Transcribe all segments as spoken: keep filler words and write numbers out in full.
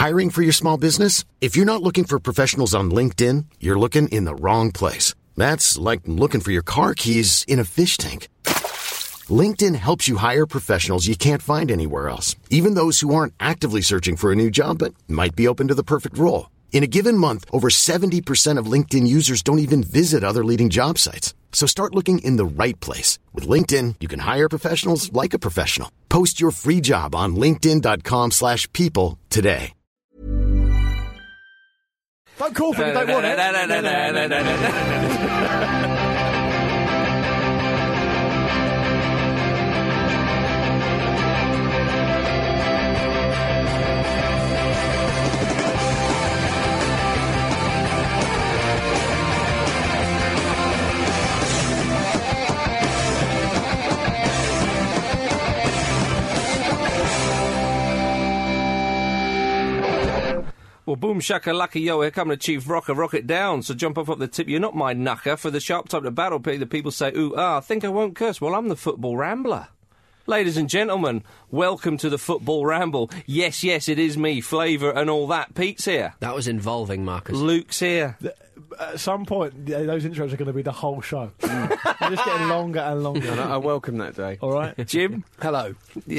Hiring for your small business? If you're not looking for professionals on LinkedIn, you're looking in the wrong place. That's like looking for your car keys in a fish tank. LinkedIn helps you hire professionals you can't find anywhere else, even those who aren't actively searching for a new job but might be open to the perfect role. In a given month, over seventy percent of LinkedIn users don't even visit other leading job sites. So start looking in the right place. With LinkedIn, you can hire professionals like a professional. Post your free job on linkedin.com slash people today. Don't call for me, don't want it. Well, boom shaka lucky yo, here come the Chief Rocker, rock it down. So jump off up the tip, you're not my knucker. For the sharp type of battle, the people say, ooh, ah, think I won't curse. Well, I'm the Football Rambler. Ladies and gentlemen, welcome to the Football Ramble. Yes, yes, it is me, Flavour and all that. Pete's here. That was involving, Marcus. Luke's here. The, at some point, those intros are going to be the whole show. They're just getting longer and longer. And I, I welcome that day. All right. Jim? Hello.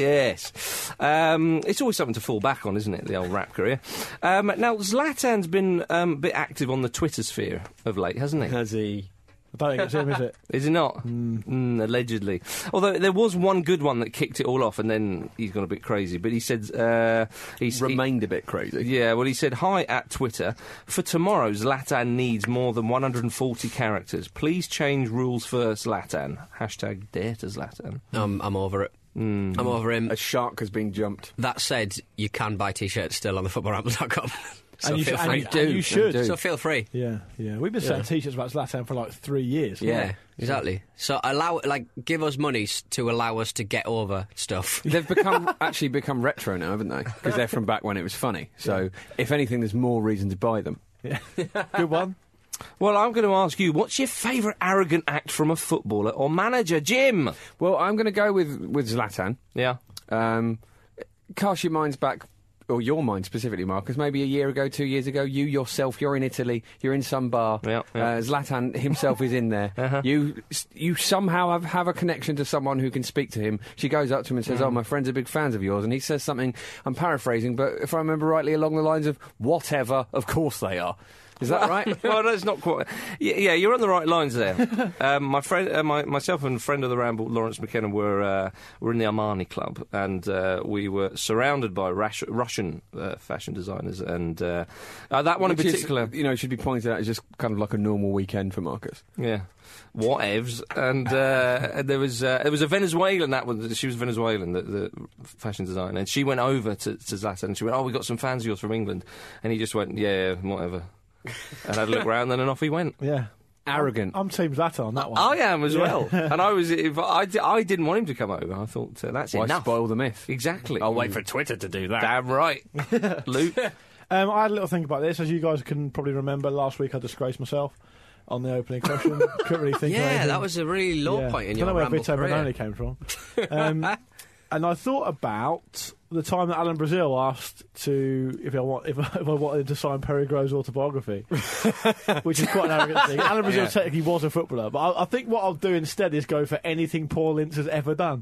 Yes. Um, it's always something to fall back on, isn't it, the old rap career? Um, now, Zlatan's been um, a bit active on the Twitter sphere of late, hasn't he? Has he? I don't think it's him, is it? Is he not? Mm. Mm, allegedly. Although there was one good one that kicked it all off, and then he's gone a bit crazy. But he said... Uh, he's Remained he, a bit crazy. Yeah, well, he said, hi at Twitter. For tomorrow, Zlatan needs more than one hundred forty characters. Please change rules for Zlatan. Hashtag dare to Zlatan. Um, I'm over it. Mm. I'm over him. A shark has been jumped. That said, you can buy T-shirts still on the football ramble dot com. So and you, feel sh- free. and you, and you should. do. So feel free. Yeah, yeah. We've been Yeah. selling T-shirts about Zlatan for like three years. Yeah, yeah. exactly. So allow, like, give us money s- to allow us to get over stuff. They've become actually become retro now, haven't they? Because they're from back when it was funny. So, yeah. If anything, there's more reason to buy them. Yeah. Good one. Well, I'm going to ask you, what's your favourite arrogant act from a footballer or manager? Jim? Well, I'm going to go with, with Zlatan. Yeah. Um, cast your minds back, or your mind specifically, Marcus, maybe a year ago, two years ago, you yourself, you're in Italy, you're in some bar, Yeah, yeah. Uh, Zlatan himself is in there, Uh-huh. you you somehow have, have a connection to someone who can speak to him. She goes up to him and says, Mm. oh, my friends are big fans of yours, and he says something, I'm paraphrasing, but if I remember rightly, along the lines of, whatever, of course they are. Is that right? Well, that's not quite... Yeah, yeah, you're on the right lines there. um, my friend, uh, my, myself and friend of the Ramble, Lawrence McKenna, were uh, were in the Armani Club, and uh, we were surrounded by Rash- Russian uh, fashion designers, and uh, uh, that one Which in is, particular... you know, should be pointed out as just kind of like a normal weekend for Marcus. Yeah, whatevs. And, uh, and there was uh, there was a Venezuelan, that was, she was Venezuelan, the, the fashion designer, and she went over to, to Zlatan, and she went, oh, we got some fans of yours from England, and he just went, yeah, whatever. And had a look round, then and off he went. Yeah. Arrogant. I'm Team Zlatan on that one. I am as Yeah. well. And I was, if I, di- I didn't want him to come over. I thought, uh, that's Why enough. spoil the myth? Exactly. I'll wait for Twitter to do that. Damn right. Luke? Um, I had a little think about this. As you guys can probably remember, last week I disgraced myself on the opening question. Couldn't really think of Yeah, anything. that was a really low Yeah. point in Don't your know where ramble Vito career. Benoni came from. Um, and I thought about the time that Alan Brazil asked to if I want if, if I wanted him to sign Perry Grove's autobiography, which is quite an arrogant thing. Alan Brazil Yeah. technically was a footballer, but I, I think what I'll do instead is go for anything Paul Ince has ever done.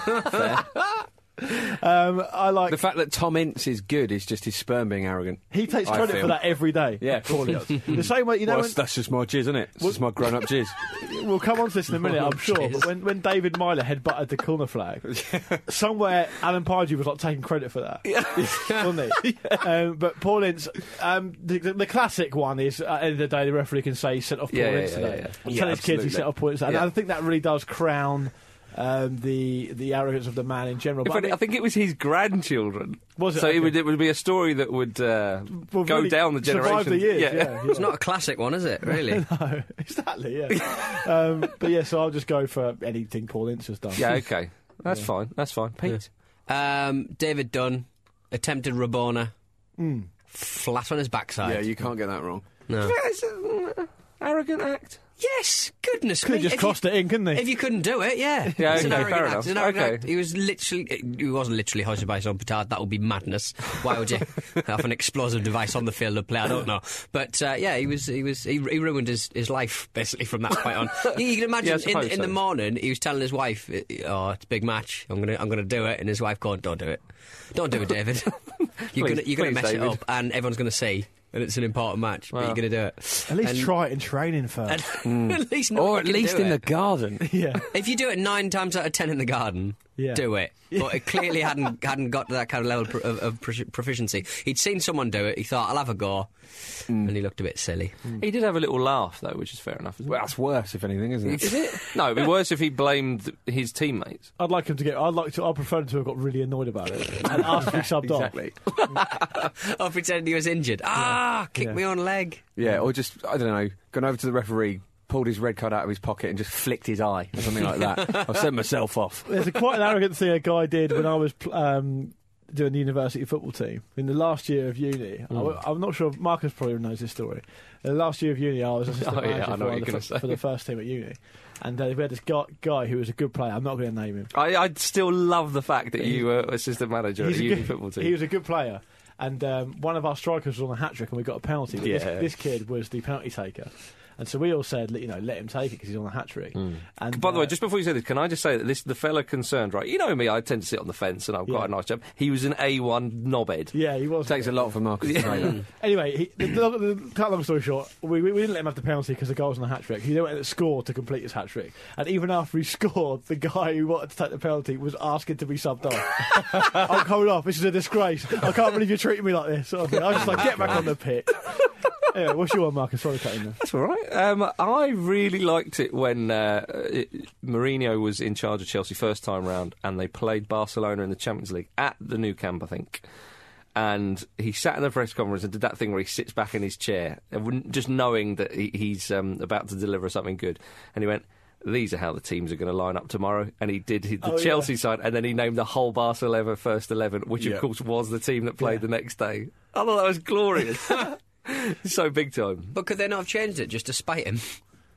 um, I like The fact that Tom Ince is good is just his sperm being arrogant. he takes I credit feel. for that every day. Yeah, Paul Ince. The same way, you know. Well, when- that's just my jizz, isn't it? It's just my grown-up jizz. We'll come on to this in a minute, I'm sure. Cheers. But when, when David Myler headbutted the corner flag, somewhere Alan Pardew was like taking credit for that, wasn't he? Um, but Paul Ince, um, the, the, the classic one is at the end of the day the referee can say he sent off Paul Yeah, yeah, Ince yeah, today. yeah, yeah. Tell Yeah, his kids he absolutely. sent off Paul Ince, and Yeah. I think that really does crown um, the the arrogance of the man in general. In But fact, I mean, I think it was his grandchildren. Was it? So Okay. it would, it would be a story that would uh, well, go really down the survive generation. the years, yeah, yeah. It's not a classic one, is it, really? No, exactly, yeah. um, but yeah, so I'll just go for anything Paul Ince has done. Yeah, okay. That's Yeah. fine. That's fine. Pete? Um, David Dunn, attempted Rabona, Mm. flat on his backside. Yeah, you can't get that wrong. No. It's an arrogant act. Yes, goodness Could me. have just If crossed you, it in, couldn't he? If you couldn't do it, yeah. Yeah, It's an okay, arrogant fair act. enough. It's an arrogant Okay. act. He was literally, he wasn't literally hoisted by his own petard. That would be madness. Why would you have an explosive device on the field of play? I don't know. But uh, yeah, he was, he was, he, he ruined his, his life basically from that point on. You, you can imagine Yeah, I in, suppose in the so. morning he was telling his wife, "Oh, it's a big match. I'm gonna, I'm gonna do it," and his wife going, "Don't do it. Don't do it, David. you're Please- gonna, you're gonna please, mess David." it up, and everyone's gonna see." And it's an important match, but Wow. you're going to do it. At least And- try it in training first. and at least, know Or you at can least do in it. the garden. yeah. If you do it nine times out of ten in the garden, Yeah. do it. But it clearly hadn't hadn't got to that kind of level pro- of, of profi- proficiency. He'd seen someone do it. He thought, "I'll have a go," and he looked a bit silly. He did have a little laugh, though, which is fair enough, isn't Well, it? that's worse, if anything, isn't it? Is it? No, it'd be worse if he blamed his teammates. I'd like him to get. I'd like to. I'd prefer him to have got really annoyed about it and asked to be subbed Exactly. Oh, pretending he was injured. Ah, kick Yeah. me on leg. Yeah, or just, I don't know, gone over to the referee, pulled his red card out of his pocket and just flicked his eye or something like that. I've sent myself off. off. There's a quite an arrogant thing a guy did when I was pl- um, doing the university football team in the last year of uni. I w- I'm not sure. Marcus probably knows this story. In the last year of uni, I was assistant Oh, yeah, manager I know for, what you're the, gonna f- say. for the first team at uni, and uh, we had this guy, guy who was a good player. I'm not going to name him. I, I still love the fact that you were assistant manager at He's a a uni good- football team. He was a good player. And um, one of our strikers was on a hat trick, and we got a penalty. But Yeah. this, this kid was the penalty taker, and so we all said, you know, let him take it because he's on a hat trick. And By the uh, way, just before you say this, can I just say that this the fella concerned, right? You know me, I tend to sit on the fence, and I've got Yeah. a nice job. He was an A one knobhead. yeah, he was. Takes a lot for Marcus to say that. Anyway, he, the, the, the, cut long story short, we, we, we didn't let him have the penalty because the guy was on a hat trick. He then went and scored to complete his hat trick, and even after he scored, the guy who wanted to take the penalty was asking to be subbed off. I'm coming off. This is a disgrace. I can't believe you're treating me like this. Sort of thing. I was just like, get back on the pitch. Anyway, what's your one, Marcus? Sorry, cutting there. That's all right. Um, I really liked it when uh, it, Mourinho was in charge of Chelsea first time round, and they played Barcelona in the Champions League at the Nou Camp, I think. And he sat in the press conference and did that thing where he sits back in his chair, and wouldn't- just knowing that he, he's um, about to deliver something good. And he went, "These are how the teams are going to line up tomorrow." And he did his, the Oh, yeah. Chelsea side, and then he named the whole Barcelona first eleven, which Yeah. of course was the team that played Yeah. the next day. I thought that was glorious. So big time. But could they not have changed it just to spite him?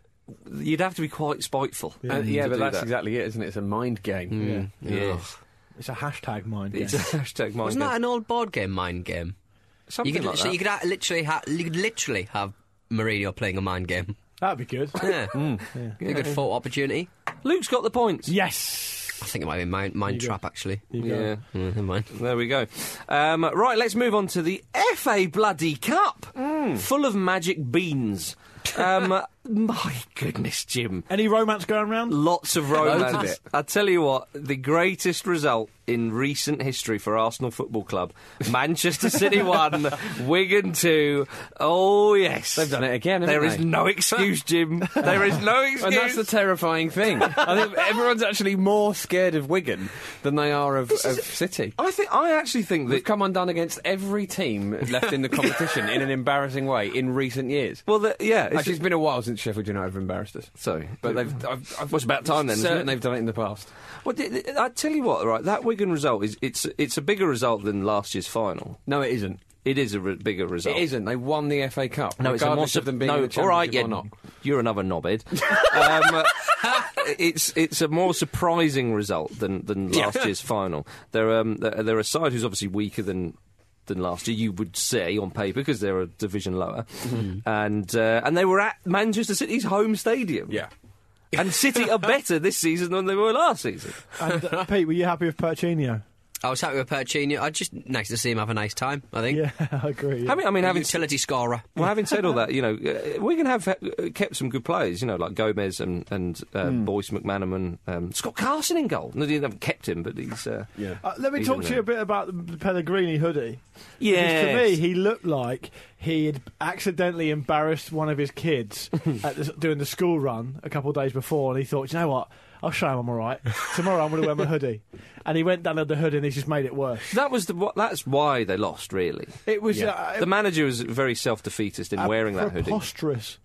You'd have to be quite spiteful. Yeah, uh, yeah to but do that's that. exactly it, isn't it? It's a mind game. Yeah. Yes. It's a hashtag mind game. It's a hashtag mind Wasn't game. that an old board game, mind game? Something You could, like so that. you could ha- literally, ha- you could literally have Mourinho playing a mind game. That'd be good. Yeah, a good photo opportunity. Luke's got the points. Yes. I think it might be mind, mind You go. trap actually. You go. Yeah. Mm, never mind. There we go. Um, right, let's move on to the F A Bloody Cup. Full of magic beans. Um, my goodness, Jim. Any romance going round? Lots of Loads of romance. it. I tell you what, the greatest result in recent history for Arsenal Football Club. Manchester City one, Wigan two. Oh, yes. They've done it again, haven't There they? is no excuse, Jim. There is no excuse. And that's the terrifying thing. I think everyone's actually more scared of Wigan than they are of, of City. I think I actually think We've that. come undone against every team left in the competition in an embarrassing way in recent years. Well, the, yeah. It's, Actually, it's been a while since Sheffield United have embarrassed us. sorry, But they've. I've, I've Well, it's about time then, isn't certain it? they've done it in the past. Well, th- th- I tell you what, right? That Wigan result is it's it's a bigger result than last year's final. No, it isn't. It is a re- bigger result. It isn't. They won the F A Cup. No, it's a more regardless of them being no, in the all right, Championship yeah, or not. you're another knobhead. um, it's it's a more surprising result than than last year's final. They're um they're, they're a side who's obviously weaker than. Than last year, you would say on paper, because they're a division lower, and uh, and they were at Manchester City's home stadium. Yeah. And City are better this season than they were last season. And uh, Pete, were you happy with Percino? I was happy with Percino. I just nice to see him have a nice time. I think. Yeah, I agree. yeah. I mean, I mean, A having utility scorer. well, having said all that, you know, uh, Wigan have uh, kept some good players, you know, like Gomez and and uh, Boyce McManaman, um, Scott Carson in goal. No, they haven't kept him, but he's uh, Yeah. Uh, let me He's talk in to you there. a bit about the Pellegrini hoodie. Because yeah. to me, he looked like he had accidentally embarrassed one of his kids at the, doing the school run a couple of days before, and he thought, you know what? I'll show him I'm all right. Tomorrow I'm going to wear my hoodie. And he went down to the hoodie and he's just made it worse. That was the what, that's why they lost. Really, It was Yeah. uh, the manager was very self-defeatist in uh, wearing that hoodie. preposterous.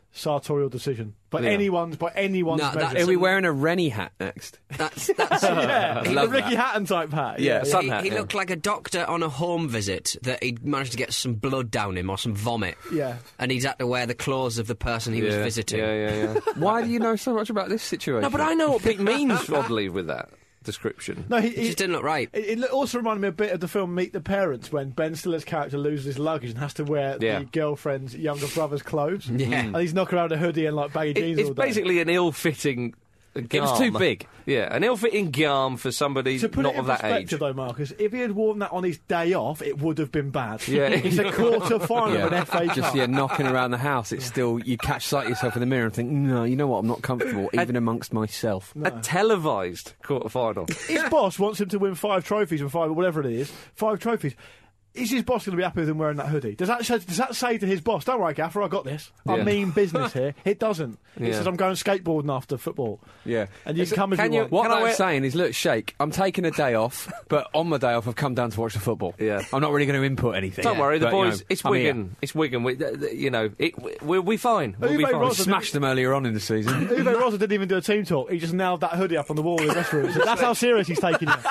sartorial decision by Yeah. anyone's by anyone's No, measure. that's Are we wearing a Rennie hat next? That's, that's yeah, I the love Ricky that. Hatton type hat. Yeah, sun he, hat, he yeah. looked like a doctor on a home visit that he'd managed to get some blood down him or some vomit. Yeah. And he'd had to wear the clothes of the person he was Yeah, visiting. Yeah, yeah, yeah. Why do you know so much about this situation? No, but I know what Pete means, oddly, with that description. No, he, It he just didn't look right. It, it also reminded me a bit of the film Meet the Parents when Ben Stiller's character loses his luggage and has to wear Yeah. the girlfriend's younger brother's clothes. Yeah. And he's knocking around a hoodie and like baggy It- jeans it's all day. basically an ill-fitting garm. It was too big. Yeah, an ill-fitting garm for somebody To put not it in of that age. perspective, though, Marcus, if he had worn that on his day off, it would have been bad. Yeah. It's a quarter final of an F A Cup. Just yeah, knocking around the house. It's still you catch sight of yourself in the mirror and think, no, you know what? I'm not comfortable even amongst myself. A televised quarter-final. His boss wants him to win five trophies and five, whatever it is, five trophies. Is his boss going to be happy with him wearing that hoodie? Does that, say, does that say to his boss, don't worry, Gaffer, I got this. I Yeah. mean business here. It doesn't. It Yeah. says I'm going skateboarding after football. Yeah. And you Is can it- come if can you, you- want. What Can I I'm wear- saying is, look, Shake, I'm taking a day off, but on my day off, I've come down to watch the football. Yeah. I'm not really going to input anything. Don't worry, the But, you boys. know, it's I'm here. Wigan. It's Wigan. We, uh, you know, it, we'll be fine. We'll be Uwe fine. Ross- Smashed them earlier on in the season. Uwe Rosa didn't even do a team talk. He just nailed that hoodie up on the wall in the dressing room. So that's how serious he's taking you.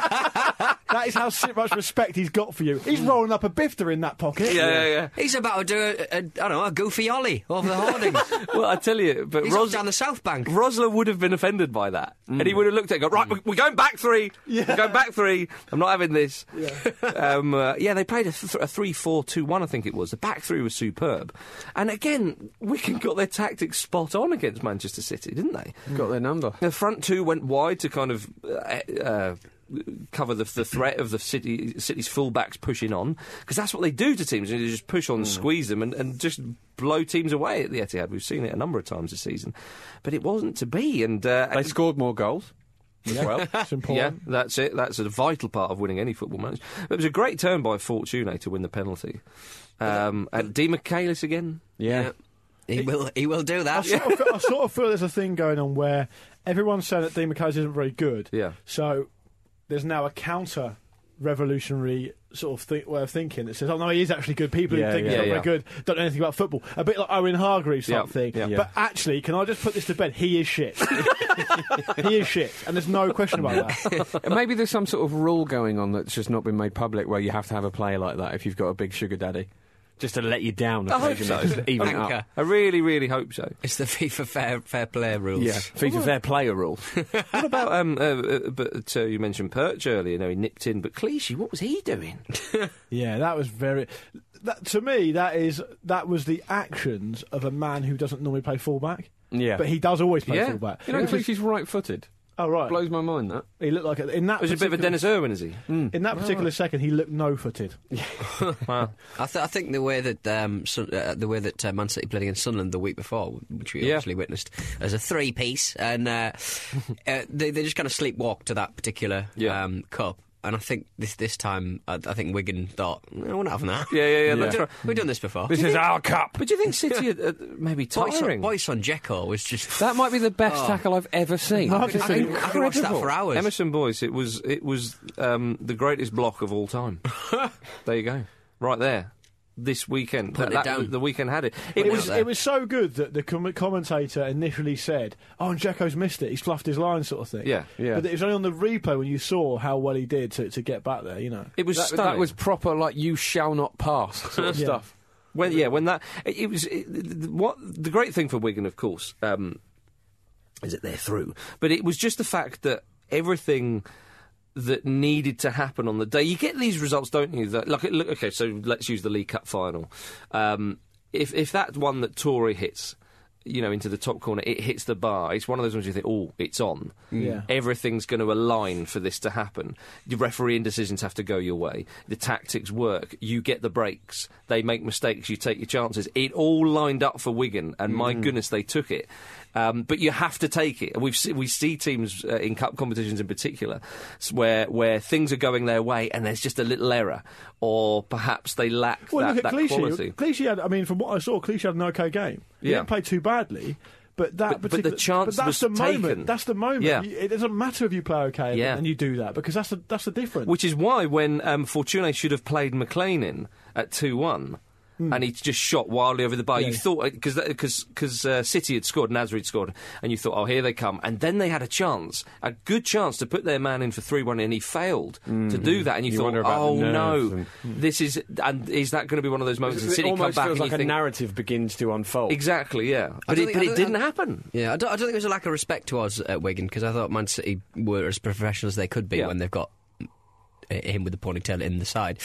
That is how si- much respect he's got for you. He's rolling up a bifter in that pocket. Yeah, yeah, yeah. He's about to do a, a, I don't know, a goofy ollie over the hoardings. Well, I tell you, but He's Ros- up down the South Bank. Rosler would have been offended by that, and he would have looked at it and go, right, we- we're going back three. We're going back three. I'm not having this. Yeah, um, uh, yeah they played a, th- a three four two one, I think it was. The back three was superb. And again, Wigan got their tactics spot on against Manchester City, didn't they? Got their number. The front two went wide to kind of uh, uh, cover the, the threat of the city City's fullbacks pushing on, because that's what they do to teams. They just push on, squeeze them, and, and just blow teams away at the Etihad. We've seen it a number of times this season, but it wasn't to be. And uh, They scored more goals. Yeah. Well, It's yeah, important. that's it. That's a vital part of winning any football match. But it was a great turn by Fortune to win the penalty. Um, and Di Michaelis again. yeah. He will, he will do I that. sort, of feel, I sort of feel there's a thing going on where everyone's saying that Dean McKay isn't very good. Yeah. So there's now a counter revolutionary sort of th- way of thinking that says, oh no, he is actually good. People Yeah, who think yeah, he's not yeah. very good don't know anything about football. A bit like Owen Hargreaves type Yeah, thing. yeah. But actually, can I just put this to bed? He is shit. He is shit. And there's no question about that. And maybe there's some sort of rule going on that's just not been made public where you have to have a player like that if you've got a big sugar daddy. Just to let you down. I hope occasionally, so. just to even it Anchor. up. I really, really hope so. It's the FIFA fair, fair play rules. Yeah, FIFA fair player rule. What about, um, uh, uh, but uh, you mentioned Perch earlier, you know, he nipped in, but Clichy, what was he doing? Yeah, that was very. That, to me, that is that was the actions of a man who doesn't normally play fullback. Yeah. But he does always play Yeah. fullback. You know, Clichy's right-footed. Oh right, Blows my mind, that. he looked like a, in that. Was it a bit of a particular- Dennis Irwin, is he? In that particular second, he looked no-footed. Wow. I, th- I think the way that um, Sun- uh, the way that uh, Man City played against Sunderland the week before, which we Yeah. obviously witnessed as a three-piece, and uh, uh, they, they just kind of sleepwalked to that particular Yeah. um, cup. And I think this this time, I, I think Wigan thought, no, we're not having that. Yeah, yeah, yeah, We've that's done, right. we've done this before. This is our cup. But do you think City are uh, maybe tiring? Boyce on Dzeko was just. That might be the best tackle I've ever seen. No, I could, I could- I could watch that for hours. Emerson Boyce, it was it was um, the greatest block of all time. There you go, right there. This weekend, Put it that- down. the weekend had it. It It was. was there. it was so good that the com- commentator initially said, "Oh, and Dzeko's missed it. He's fluffed his line," sort of thing. Yeah, yeah. But it was only on the replay when you saw how well he did to, to get back there. You know. It was That, stunning. that was proper, like, you shall not pass sort of Yeah. stuff. When, yeah, when that it, it was it, the- what the great thing for Wigan, of course, um, is that they're through. But it was just the fact that everything that needed to happen on the day, you get these results, don't you? That like, look, okay, so let's use the League Cup final. Um, if if that one that Tory hits, you know, into the top corner, it hits the bar. It's one of those ones you think, oh, it's on. Yeah. Everything's going to align for this to happen. The referee indecisions have to go your way. The tactics work. You get the breaks. They make mistakes. You take your chances. It all lined up for Wigan, and my goodness, they took it. Um, but you have to take it. We've se- we see teams uh, in cup competitions in particular s- where where things are going their way, and there's just a little error, or perhaps they lack Well, that, look at that Clichy. quality. Clichy had. I mean, from what I saw, Clichy had an okay game. He Yeah. didn't play too badly. But that But- but the particular, chance but that's was the moment. taken. That's the moment. Yeah. You- It doesn't matter if you play okay Yeah. and you do that because that's the that's the difference. Which is why when um, Fortune should have played McLean in at two one, mm. and he just shot wildly over the bar. Yeah. You thought because because because uh, City had scored, Nasri had scored, and you thought, oh, here they come. And then they had a chance, a good chance to put their man in for three one, and he failed mm. to do that. And you, you thought, oh no, and... this is and is that going to be one of those moments? It, that City it almost come back feels and like you a think, narrative begins to unfold. Exactly, yeah, but it, think, but it didn't I, happen. Yeah, I don't, I don't think there was a lack of respect towards uh, Wigan, because I thought Man City were as professional as they could be yeah. when they've got him with the ponytail in the side.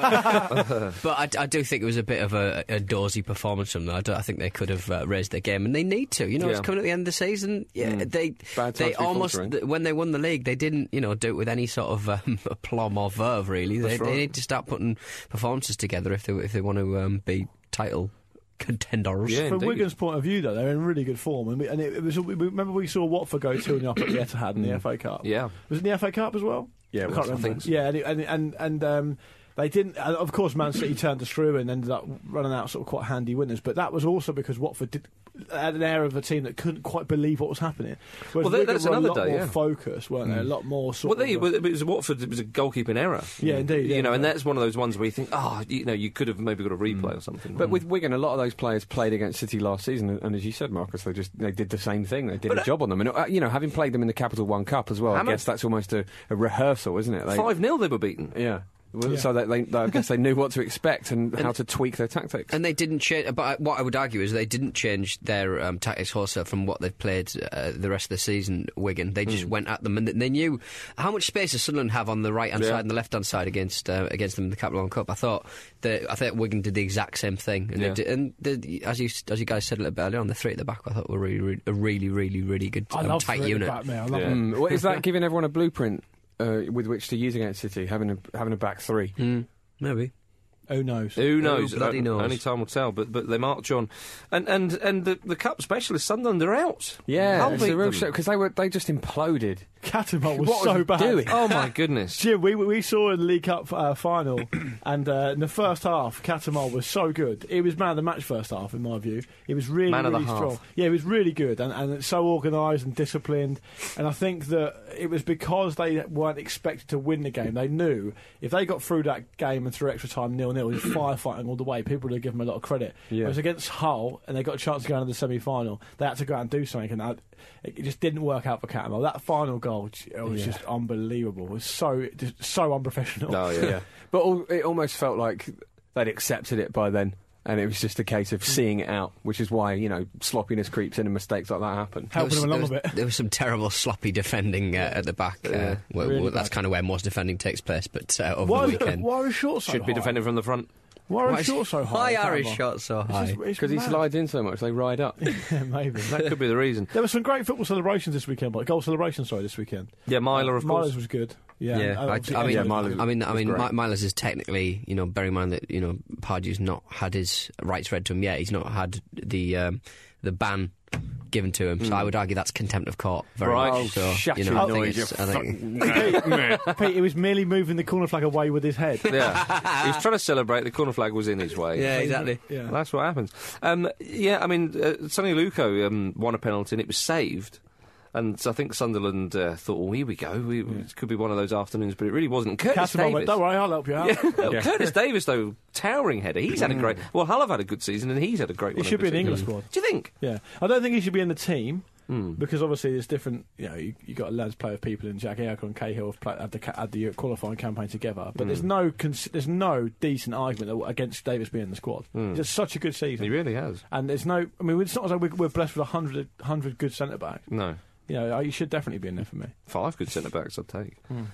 But, but I, I do think it was a bit of a, a dorsey performance from them. I, don't, I think they could have uh, raised their game, and they need to. You know, yeah. it's coming at the end of the season. Yeah, mm. they Bad they almost faltering. th- when they won the league, they didn't you know do it with any sort of um, aplomb or verve. Really, they, right. they need to start putting performances together if they if they want to um, be title contenders. Yeah, From indeed. Wigan's point of view, though, they're in really good form, and, we, and it, it was. We, remember, we saw Watford go two nil up at the Etihad in the F A Cup. Yeah, was it in the F A Cup as well? Yeah, I it can't was, I remember. think so. Yeah, and and and, and um, they didn't. And of course, Man City turned us through and ended up running out sort of quite handy winners. But that was also because Watford did, had an air of a team that couldn't quite believe what was happening. Whereas Well, that- Wigan that's were another a lot day, more yeah. focused, weren't they? A lot more sort Well, they, of. well, it was Watford. It was a goalkeeping error. Yeah, indeed, You yeah, know, and yeah. that's one of those ones where you think, oh, you know, you could have maybe got a replay or something. But with Wigan, a lot of those players played against City last season, and, and as you said, Marcus, they just they did the same thing. They did But, a uh, job on them, and uh, you know, having played them in the Capital One Cup as well, How I much- guess that's almost a, a rehearsal, isn't it? They, five nil, they were beaten. Yeah. Well, Yeah. So that they, I guess they knew what to expect and, how to tweak their tactics. And they didn't change. But I- what I would argue is they didn't change their um, tactics wholesale from what they've played uh, the rest of the season. Wigan, they just went at them, and they knew how much space does Sunderland have on the right hand Yeah. side and the left hand side against uh, against them in the Capital One Cup. I thought that I thought Wigan did the exact same thing, and, Yeah. they did, and the, as you as you guys said a little bit earlier on, the three at the back I thought were really, really a really, really, really good I um, love tight three at the unit. back, mate. I love Yeah. it. Mm, well, is that giving everyone a blueprint uh, with which to use against City, having a having a back three? Mm, maybe. Who knows? Who knows? bloody Uh, knows. Only time will tell. But but they march on, and and and the, the cup specialists Sunderland are out. Yeah, I'll it's beat a real them. show because they were they just imploded. Catamol was What was so he bad. doing? Oh my goodness! Jim, we we saw in the League Cup uh, final, and uh, in the first half, Catamol was so good. He was man of the match first half, in my view. He was really, Man of the really strong. half. Yeah, he was really good, and, and so organised and disciplined. And I think that it was because they weren't expected to win the game. They knew if they got through that game and through extra time nil nil, it was firefighting all the way. People would have given them a lot of credit. Yeah. It was against Hull, and they got a chance to go into the semi final. They had to go out and do something, and that, it just didn't work out for Catamol. That final goal, it was Yeah. just unbelievable. It was so just so unprofessional. Oh yeah. Yeah, but all, it almost felt like they'd accepted it by then, and it was just a case of seeing it out, which is why, you know, sloppiness creeps in and mistakes like that happen. Helping There them along was, a bit. there was some terrible sloppy defending uh, at the back. Uh, Yeah, where, really where that's bad. kind of where most defending takes place. But uh, over Why the is, weekend, why is Short so Should be high? defending from the front. Why are Why his shorts so high? Why are his Catamol? shots so It's high? just- it's Because he mad. slides in so much, they ride up. Yeah, maybe. That could be the reason. There were some great football celebrations this weekend, but goal celebrations, sorry, this weekend. Yeah, Myler, of course. Milo's was good. Yeah, Yeah, and I, obviously I mean, Yeah, Edwards was Milo's- good. I mean, I was mean, great. Mi- Miles is technically, you know, bearing in mind that you know Pardew's not had his rights read to him yet. He's not had the um, the ban given to him. So I would argue that's contempt of court. Very Right. much. Oh, So shut you know, your I think noise, it's, you I think fucking- Pete, he was merely moving the corner flag away with his head. Yeah, he was trying to celebrate. The corner flag was in his way. yeah, exactly. Yeah. Well, that's what happens. Um, yeah, I mean, uh, Sonny Luco um, won a penalty and it was saved. And so I think Sunderland uh, thought, well, here we go. We, It could be one of those afternoons, but it really wasn't. Curtis Catamol went, Davis. don't worry, I'll help you out. Yeah. Yeah. Curtis Davis, though, towering header. He's had a great... Well, Hull have had a good season and he's had a great He one. should in be in the particular. England squad. Do you think? Yeah, I don't think he should be in the team Hmm. because obviously there's different. You know, you, you got a lads play with people, and Jack Aircon and Cahill have played, had the ca- had the qualifying campaign together. But there's no cons- there's no decent argument that- against Davis being in the squad. He's had such a good season, He really has. and there's no. I mean, it's not as though we're, we're blessed with a hundred hundred good centre backs. No. You know, he should definitely be in there for me. Five good centre-backs, I'd take.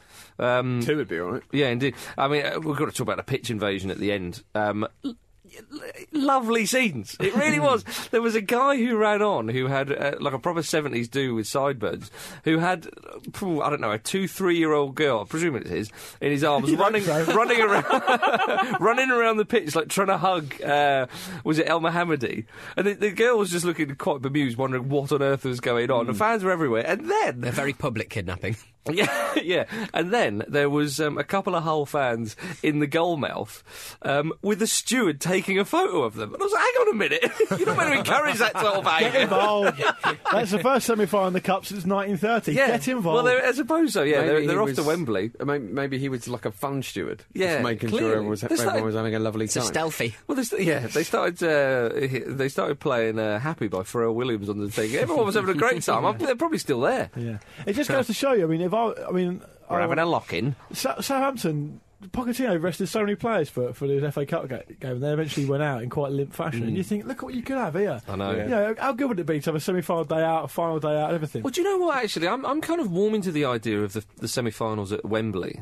Um, Two would be all right. Yeah, indeed. I mean, uh, we've got to talk about the pitch invasion at the end. Um, l- l- lovely scenes. It really was. There was a guy who ran on who had, uh, like a proper seventies do with sideburns, who had, uh, phew, I don't know, a two, three-year-old girl, I presume it is, in his arms, You running hope so. running around running around the pitch, like trying to hug, uh, was it El Mohammadi? And the, the girl was just looking quite bemused, wondering what on earth was going on. The fans were everywhere. And then... A very public kidnapping. Yeah, yeah. And then there was um, a couple of Hull fans in the goal mouth um, with the steward taking a photo of them. And I was like, hang on a minute. You're not meant to encourage that sort of Get behaviour. involved. That's the first semi-final in the Cup since nineteen thirty. Yeah. Get involved. Well, I suppose so, yeah. Maybe They're, he they're off was- to Wembley. uh, may- Maybe he was like a fun steward. Yeah, just making clearly. sure everyone was, There's everyone like- was having a lovely It's a time. stealthy. Well, they st- yeah, they started. Uh, they started playing uh, "Happy" by Pharrell Williams on the thing. Everyone was having a great time. I'm, they're probably still there. yeah. It just goes to show you. I mean, if I, I mean, We're I- having a lock-in. Sa- Southampton, Pochettino rested so many players for for the F A Cup ga- game, and they eventually went out in quite limp fashion. And you think, look what you could have here. I know. Yeah. You know, how good would it be to have a semi-final day out, a final day out, and everything? Well, do you know what? Actually, I'm I'm kind of warming to the idea of the, the semi-finals at Wembley.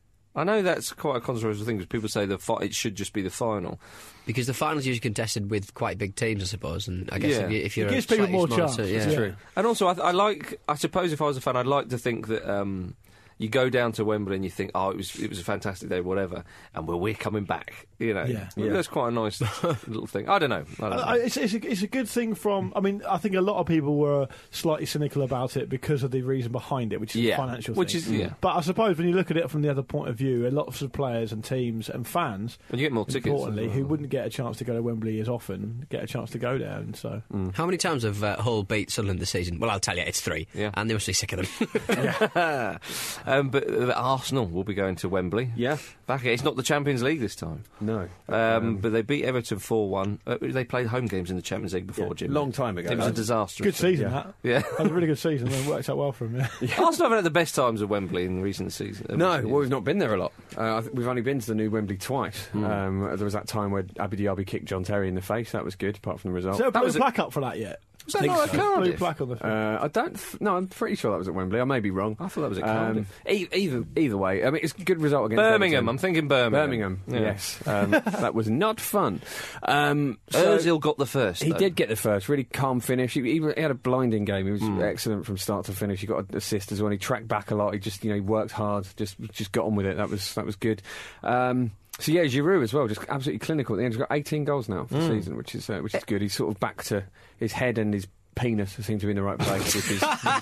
I know that's quite a controversial thing because people say the fi- it should just be the final. Because the finals usually contested with quite big teams, I suppose, and I guess Yeah. if, you, if you're It gives a people slightly more smaller chance, team- yeah. yeah. True. And also, I, th- I like. I suppose if I was a fan, I'd like to think that um, you go down to Wembley and you think, oh, it was it was a fantastic day, whatever, and well, we're coming back. You know, Yeah. Well, Yeah. that's quite a nice little thing. I don't know. I don't know. I- it's, it's, a, it's a good thing from. I mean, I think a lot of people were slightly cynical about it because of the reason behind it, which is Yeah. a financial Which thing. is- yeah. But I suppose when you look at it from the other point of view, a lot of players and teams and fans, And you get more tickets. importantly, as well. who wouldn't get a chance to go to Wembley as often, get a chance to go there, and so. How many times have uh, Hull beat Sunderland this season? Well, I'll tell you, it's three. Yeah. And they must be sick of them. um, but uh, Arsenal will be going to Wembley. Yeah. Back, it's not the Champions League this time. No. Um, but they beat Everton four one. Uh, they played home games in the Champions League before, Yeah, Jim. long time ago. It was a That's- disaster. Good season, Yeah. that. Yeah. That was a really good season. It worked out well for him, yeah. Arsenal haven't had the best times at Wembley in recent seasons. No, well, we've not been there a lot. Uh, I th- we've only been to the new Wembley twice. Hmm. Um, there was that time where Abu Dhabi kicked John Terry in the face. That was good, apart from the result. Is there a That blue was a- plaque up for that yet? Was that Think not at so. Blue Cardiff? plaque on the thing. Uh, I don't. Th- no, I'm pretty sure that was at Wembley. I may be wrong. I thought that was at Um, Cardiff. e- either either way, I mean, it's a good result against Birmingham. Everton. I'm thinking Birmingham. Birmingham. Yeah. Yes, um, that was not fun. Um, so Ozil got the first. he though. did get the first. Really calm finish. He, he, he had a blinding game. He was Hmm. excellent from start to finish. He got an assist as well. He tracked back a lot. He just you know he worked hard. Just just got on with it. That was that was good. Um, So yeah, Giroud as well, just absolutely clinical at the end. He's got eighteen goals now for the season, which is uh, which is good. He's sort of back to his head and his penis seem to be in the right place, which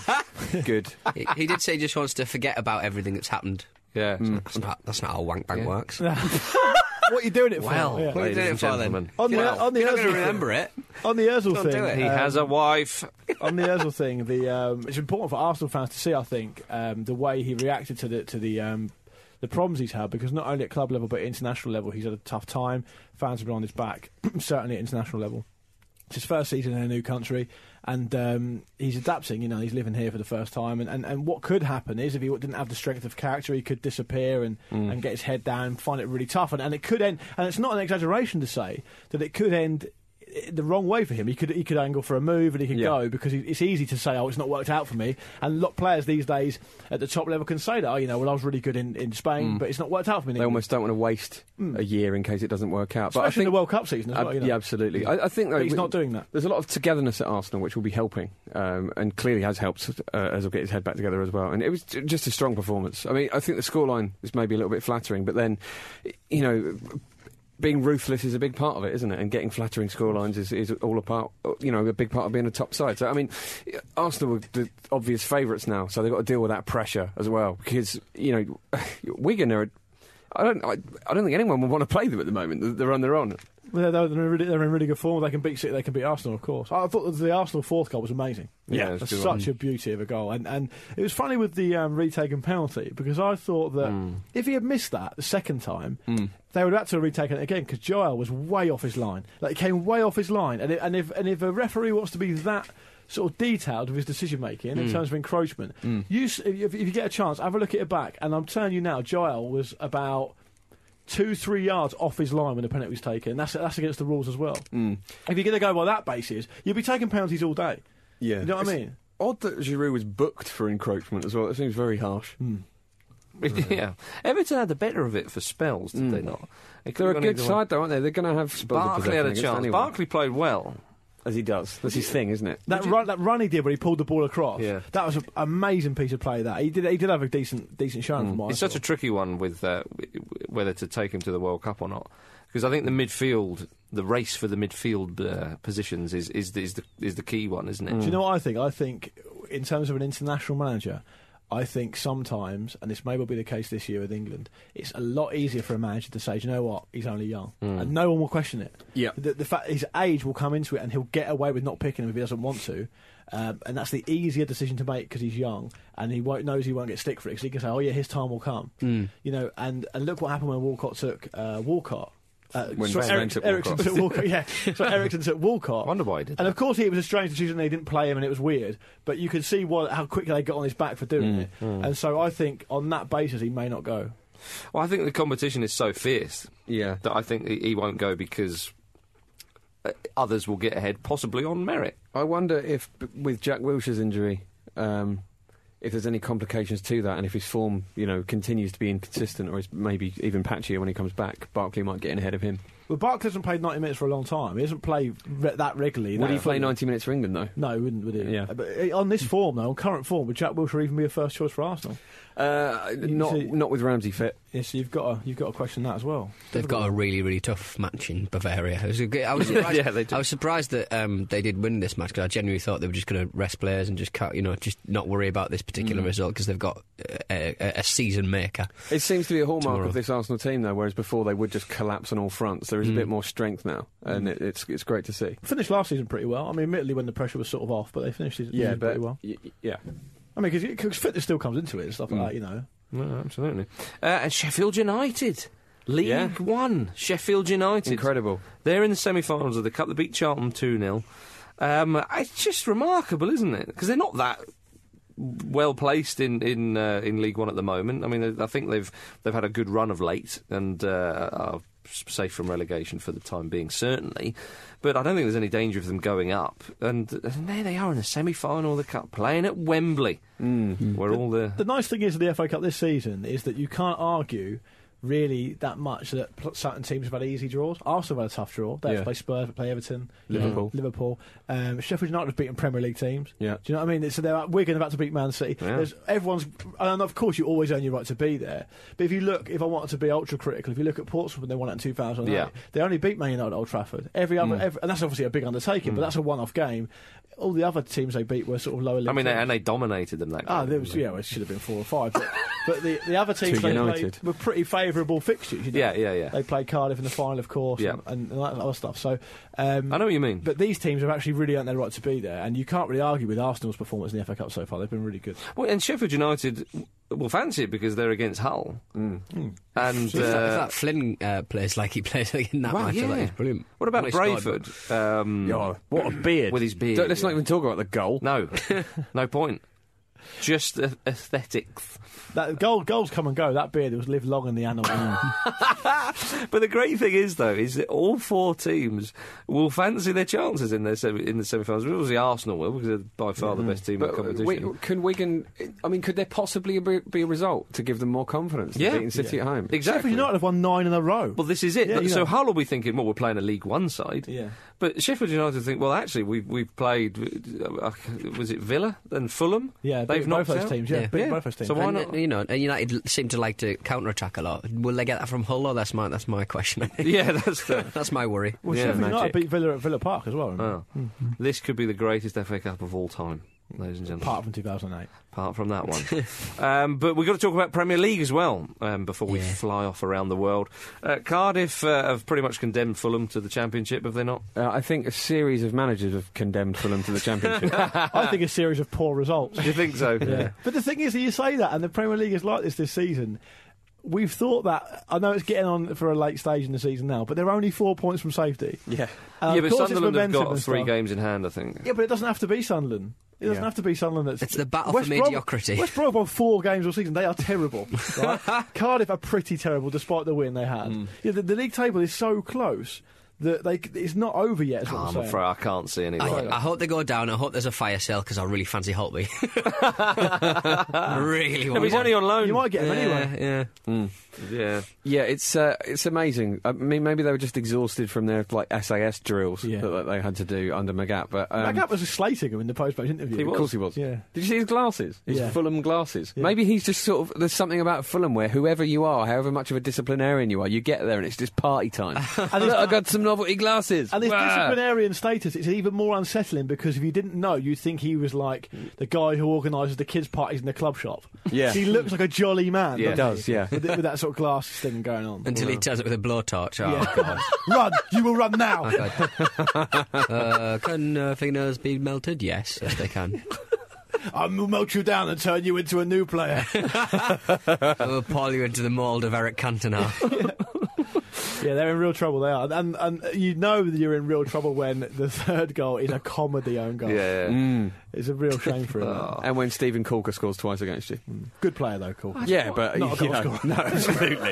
is good. he, he did say he just wants to forget about everything that's happened. Yeah. That's not, that's not how wank bank Yeah. works. What are you doing it for? Well, Yeah. What are you ladies doing and it for then? gentlemen. On the, Well, on the you're not going Ozil to remember it. thing, on the Ozil Don't thing, do it. He um, has a wife. on the Ozil thing, the um, it's important for Arsenal fans to see. I think um, the way he reacted to the to the um, the problems he's had, because not only at club level but at international level, he's had a tough time. Fans have been on his back, certainly at international level. It's his first season in a new country, and um, he's adapting. You know, he's living here for the first time, and, and, and what could happen is if he didn't have the strength of character, he could disappear and, Mm. and get his head down and find it really tough. And, and it could end. And it's not an exaggeration to say that it could end the wrong way for him. He could he could angle for a move and he could Yeah. go, because he, it's easy to say, oh, it's not worked out for me. And a lot of players these days at the top level can say that, oh, you know, well, I was really good in, in Spain, but it's not worked out for me. in They England. almost don't want to waste a year in case it doesn't work out. But I Especially in think the World Cup season as Uh, well. You know. Yeah, absolutely. I, I think though, But he's we- not doing that. There's a lot of togetherness at Arsenal, which will be helping, um, and clearly has helped uh, as he'll get his head back together as well. And it was j- just a strong performance. I mean, I think the scoreline was maybe a little bit flattering, but then, you know, being ruthless is a big part of it, isn't it? And getting flattering scorelines is, is all a part, you know, a big part of being a top side. So I mean, Arsenal are the obvious favourites now, so they've got to deal with that pressure as well, because you know, Wigan are. I don't. I, I don't think anyone would want to play them at the moment. The, the run they're on. Well, they're, they're, in really, they're in really good form. They can beat City, they can beat Arsenal, of course. I thought the Arsenal fourth goal was amazing. Yeah, That's it's a good such a beauty of a goal. And and it was funny with the um, retaken penalty, because I thought that Mm. if he had missed that the second time, they would have had to have retaken it again, because Joel was way off his line. Like, he came way off his line. And, it, and, if, and if a referee wants to be that sort of detailed with his decision making in terms of encroachment, you, s- if, if you get a chance, have a look at it back. And I'm telling you now, Joel was about two, three yards off his line when the penalty was taken. That's that's against the rules as well. Mm. If you're going to go by that basis, you'll be taking penalties all day. Yeah, You know what I It's mean? Odd that Giroud was booked for encroachment as well. It seems very harsh. Yeah. Everton had the better of it for spells, did they not? It could They're have a gone good either way. side, though, aren't they? They're going to have spells of Barkley had a possession against chance. anyone. Barkley played well. As he does. That's his thing, isn't it? That run, that run he did when he pulled the ball across, Yeah. that was an amazing piece of play. That he did, he did have a decent, decent showing from what I It's such saw. a tricky one with uh, w- w- whether to take him to the World Cup or not, because I think the midfield, the race for the midfield uh, positions is is the, is the is the key one, isn't it? Do you know what I think? I think in terms of an international manager, I think sometimes, and this may well be the case this year with England, it's a lot easier for a manager to say, do you know what, he's only young. Mm. And no one will question it. Yeah. The, the fact his age will come into it and he'll get away with not picking him if he doesn't want to. Um, and that's the easier decision to make because he's young and he won't, knows he won't get stick for it because he can say, oh yeah, his time will come. Mm. You know, and, and look what happened when Walcott took uh, Walcott. Uh, When sorry, Sven Eric, took Ericsson Walcott. took Walcott, yeah. So Ericsson took Walcott. I wonder why he did And that. of course, it was a strange decision. They didn't play him, and it was weird. But you could see what, how quickly they got on his back for doing Mm, it. And so I think on that basis, he may not go. Well, I think the competition is so fierce Yeah. that I think he he won't go because uh, others will get ahead, possibly on merit. I wonder if, b- with Jack Wilshere's injury, um, if there's any complications to that, and if his form, you know, continues to be inconsistent, or is maybe even patchier when he comes back, Barkley might get in ahead of him. Well, Barkley hasn't played ninety minutes for a long time. He hasn't played re- that regularly. Would that he play fully. ninety minutes for England, though? No, he wouldn't, would he? Yeah. But uh, on this form, though, on current form, would Jack Wilshere even be a first choice for Arsenal? Uh, not see- not with Ramsey fit. Yes, you've got to, you've got to question that as well. They've got a really, really tough match in Bavaria. I was, I was surprised, Yeah, they do. I was surprised that um, they did win this match because I genuinely thought they were just going to rest players and just cut, you know, just not worry about this particular result because they've got a, a, a season maker. It seems to be a hallmark Tomorrow. of this Arsenal team, though, whereas before they would just collapse on all fronts. There is a bit more strength now, and it, it's it's great to see. Finished last season pretty well. I mean, admittedly, when the pressure was sort of off, but they finished season season pretty well. y- y- yeah. I mean, because fitness still comes into it and stuff like that, you know. No, absolutely. Uh, and Sheffield United, League Yeah. One. Sheffield United. Incredible. They're in the semi-finals of the Cup. They beat Charlton two nil. Um, it's just remarkable, isn't it? Because they're not that well placed in in uh, in League One at the moment. I mean, I think they've they've had a good run of late and uh, are safe from relegation for the time being, certainly. But I don't think there's any danger of them going up. And, and there they are in the semi-final of the Cup, playing at Wembley, Mm. where all the The nice thing is with the F A Cup this season is that you can't argue really that much that pl- certain teams have had easy draws. Arsenal have had a tough draw. They have Yeah. to play Spurs, they play Everton, Liverpool. Liverpool. Um, Sheffield United have beaten Premier League teams. Yeah. Do you know what I mean? So they're Wigan about to beat Man City. Yeah. There's, everyone's, and of course you always earn your right to be there. But if you look, if I wanted to be ultra critical, if you look at Portsmouth when they won it in two thousand eight, Yeah. they only beat Man United at Old Trafford. Every other, every, and that's obviously a big undertaking, but that's a one-off game. All the other teams they beat were sort of lower league. I mean, teams. and they dominated them that Ah, game. there was, yeah, well, it should have been four or five. But, but the, the other teams To they United. played were pretty favourable fixtures. You know? Yeah, yeah, yeah. They played Cardiff in the final, of course, Yeah. and, and that other stuff. So, um, I know what you mean. but these teams have actually really earned their right to be there, and you can't really argue with Arsenal's performance in the F A Cup so far. They've been really good. Well, and Sheffield United will fancy it because they're against Hull. And If that, if uh, that Flynn uh, plays like he plays in that well, match, I thought yeah. he's brilliant. What about Well, he scored, Brayford? Um, Oh, what a beard. with his beard. Don't- let's yeah. not even talk about the goal. No, no point. Just a- aesthetics. That goal, goals come and go. That beard was live long in the annals. But the great thing is, though, is that all four teams will fancy their chances in their semi- in the semi-finals. Obviously, Arsenal will because they're by far the best team in But the uh, competition. we, can Wigan? I mean, could there possibly be, be a result to give them more confidence? than Yeah. beating City Yeah. at home. Sheffield Exactly. United have won nine in a row. Well, this is it. Yeah, you So know. Hull will be thinking, well, we're playing a League One side. Yeah. But Sheffield United think, well, actually, we've we've played. Uh, was it Villa and Fulham? Yeah, they've beat knocked both those out. teams. Yeah, Yeah. beat Yeah. both those teams. So why And, not? uh, you know, and United seem to like to counter-attack a lot. Will they get that from Hull? Or that's my that's my question. Yeah, that's the. That's my worry. well, yeah, Sheffield magic. United beat Villa at Villa Park as well. remember? Oh. This could be the greatest F A Cup of all time, ladies and gentlemen. Apart from two thousand eight. Apart from that one. um, but we've got to talk about Premier League as well um, before we Yeah. fly off around the world. Uh, Cardiff uh, have pretty much condemned Fulham to the Championship, have they not? Uh, I think a series of managers have condemned Fulham to the Championship. I think a series of poor results. Do you think so? Yeah. But the thing is, that you say that, and the Premier League is like this this season. We've thought that. I know it's getting on for a late stage in the season now, but they're only four points from safety. yeah. Uh, yeah, of but course it's Sunderland have momentum got and three stuff. games in hand, I think. Yeah, but it doesn't have to be Sunderland. It doesn't Yeah. have to be Sunderland. That's It's the battle West for Brom- mediocrity. West Brom have won four games all season. They are terrible. Right? Cardiff are pretty terrible, despite the win they had. Mm. Yeah, the, the league table is so close that they it's not over yet. Is what Oh, I'm I'm saying. afraid I can't see any I, way. I hope they go down. I hope there's a fire sale because I really fancy Holtby. really No, want but he's one. only on loan. You might get him anyway. Yeah, yeah. Yeah. Yeah, it's uh, it's amazing. I mean, maybe they were just exhausted from their like S A S drills Yeah. that, that they had to do under Magath. But um, Magath was slating him in the post-match interview. He of course he was. Yeah. Did you see his glasses? His Yeah. Fulham glasses. Yeah. Maybe he's just sort of. There's something about Fulham where whoever you are, however much of a disciplinarian you are, you get there and it's just party time. and look, I got some novelty glasses. And this Wah. disciplinarian status, it's even more unsettling because if you didn't know, you'd think he was like the guy who organises the kids' parties in the club shop. Yeah. He looks like a jolly man. Yeah. He doesn't does, he? yeah. With, with that sort of glasses thing going on. Until he does it with a blowtorch. Oh, Yeah. God. Run! You will run now! Oh, God. uh, can uh, fingernails be melted? Yes, yes, they can. I will melt you down and turn you into a new player. I will pour you into the mould of Eric Cantona. Yeah, they're in real trouble, they are. And, and you know that you're in real trouble when the third goal is a comedy own goal. Yeah. Mm. It's a real shame for him. Oh. And when Stephen Corker scores twice against you. Good player, though, Cool. Yeah, but Not a you goal know, scorer. no, absolutely.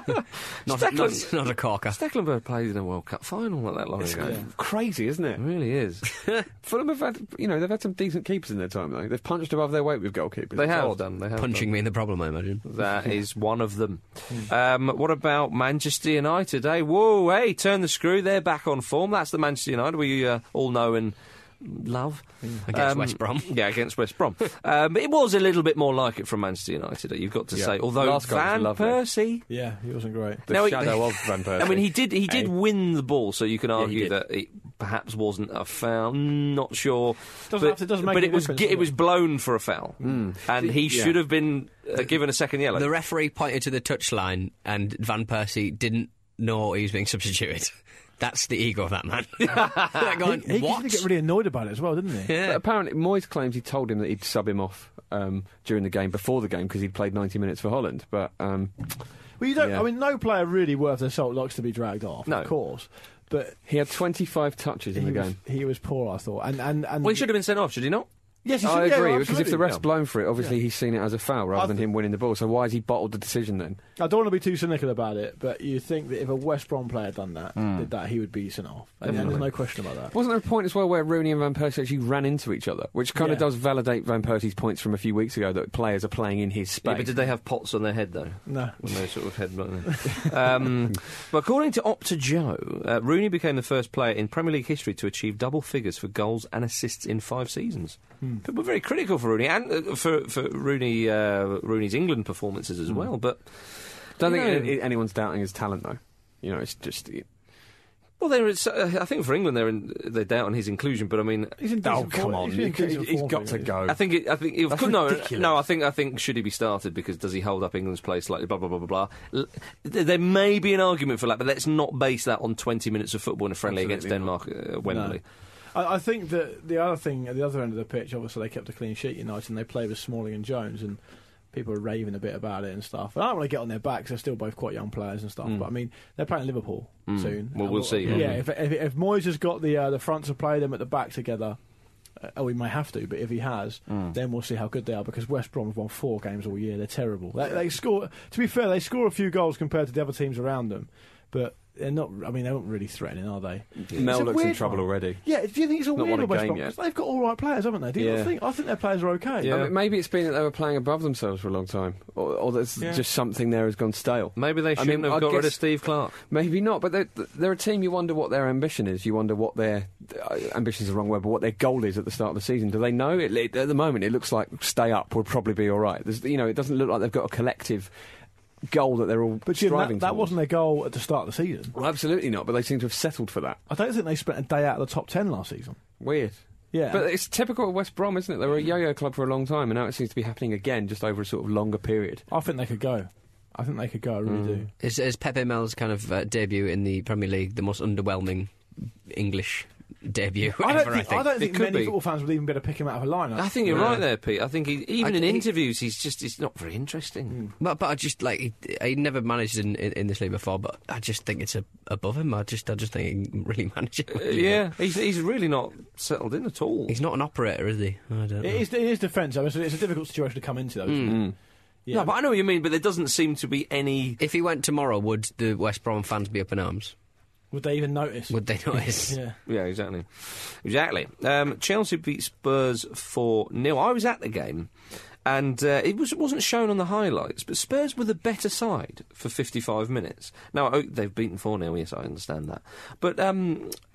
Not, Steckland- not, not a corker. Stecklenburg played in a World Cup final not that long It's ago. crazy, isn't It it? really is. Fulham have had, you know, they've had some decent keepers in their time, though. They've punched above their weight with goalkeepers. They It's have odd. done. They have Punching done. me in the problem, I imagine. That is one of them. Um, what about Manchester United? Hey, whoa, hey, turn the screw. They're back on form. That's the Manchester United we uh, all know and love. Against Um, West Brom. Yeah, against West Brom. um, it was a little bit more like it from Manchester United, you've got to Yeah. say. Although Last goal was Van lovely. Persie... Yeah, he wasn't great. The Now, he- shadow of Van Persie. I mean, he did. He did Hey. win the ball, so you can he argue did. that it perhaps wasn't a foul. Not sure, Doesn't but, have to- doesn't make but any it was difference, gi- does it was it? blown for a foul, and he yeah. should have been uh, given a second yellow. The referee pointed to the touchline and Van Persie didn't know he was being substituted. That's the ego of that man. Like going, He, he what? used to get really annoyed about it as well, didn't he? But Yeah. apparently, Moyes claims he told him that he'd sub him off um, during the game, before the game, because he'd played ninety minutes for Holland. But um, Well, you don't. Yeah. I mean, no player really worth their salt likes to be dragged off, No. of course. But he had twenty-five touches in he the was, game. he was poor, I thought. And and, and well, he should have been sent off, should he not? Yes, he I should, yeah, agree, because if the absolutely. ref's blown for it, obviously he's seen it as a foul rather I than th- him winning the ball. So why has he bottled the decision then? I don't want to be too cynical about it, but you think that if a West Brom player had done that, did that, he would be sent off. And, and there's no question about that. Wasn't there a point as well where Rooney and Van Persie actually ran into each other, which kind of Yeah. does validate Van Persie's points from a few weeks ago that players are playing in his space? Yeah, but did they have pots on their head though? No. When they sort of headbutted. um, but according to Opta Joe, uh, Rooney became the first player in Premier League history to achieve double figures for goals and assists in five seasons. Hmm. People were very critical for Rooney and uh, for for Rooney uh, Rooney's England performances as well. But Don't you think know- a- anyone's doubting his talent though. You know, it's just well, there is. Uh, I think for England they're in, they're doubting his inclusion. But I mean, He's in oh decent come form. on, He's in he, decent has form, got to really. go. I think it, I think it, That's could, no, ridiculous. no. I think I think should he be started because does he hold up England's place slightly? Blah blah blah blah blah. L- there may be an argument for that, but let's not base that on twenty minutes of football in a friendly against Absolutely Denmark, uh, Wembley. I, I think that the other thing at the other end of the pitch, obviously they kept a clean sheet United and they played with Smalling and Jones, and people are raving a bit about it and stuff. And I don't want to get on their backs; they're still both quite young players and stuff. But I mean, they're playing Liverpool soon. Well, And we'll see, Yeah, yeah. if, if if Moyes has got the uh, the front to play them at the back together. Uh, oh, he may have to, but if he has, then we'll see how good they are. Because West Brom have won four games all year; they're terrible. They, they score. To be fair, they score a few goals compared to the other teams around them, but they're not. I mean, they're not really threatening, are they? Mel It's a looks in weird trouble one. already. Yeah, do you think it's a Not weird won a West game Brom? yet. 'Cause they've got all right players, haven't they? Do you Yeah. not think? I think their players are okay. I mean, maybe it's been that they were playing above themselves for a long time, or, or there's Yeah. just something there has gone stale. Maybe they I shouldn't mean, have I got rid of guess- Steve Clark. Maybe not, but they're, they're a team. You wonder what their ambition is. You wonder what their uh, ambition is the wrong word, but what their goal is at the start of the season. Do they know? It, it, at the moment, it looks like stay up would probably be all right. There's, you know, it doesn't look like they've got a collective goal that they're all But Jim, striving that, that towards. wasn't their goal at the start of the season. Well, absolutely not. But they seem to have settled for that. I don't think they spent a day out of the top ten last season. Weird. Yeah, But it's typical of West Brom, isn't it? They were a yo-yo club for a long time, and now it seems to be happening again, just over a sort of longer period. I think they could go. I think they could go. I really do. Is, is Pepe Mel's kind of uh, debut in the Premier League the most underwhelming English debut I ever, don't think, I think? I don't It think could many be. football fans would even be able to pick him out of a lineup. I think you're No. right there, Pete. I think he, even I- in he- interviews, he's just he's not very interesting. But, but I just like he, he never managed in, in, in this league before. But I just think it's a, above him. I just I just think he can really manage it. Uh, yeah, he's he's really not settled in at all. He's not an operator, is he? I don't know. It is, it is defensive. It's, it's a difficult situation to come into, though. Isn't it? Yeah. No, but I know what you mean. But there doesn't seem to be any. If he went tomorrow, would the West Brom fans be up in arms? Would they even notice? Would they notice? Yeah. Yeah, exactly, exactly. Um, Chelsea beat Spurs four nil. I was at the game, and uh, it was wasn't shown on the highlights. But Spurs were the better side for fifty-five minutes. Now oh, they've beaten four nil. Yes, I understand that. But um, I,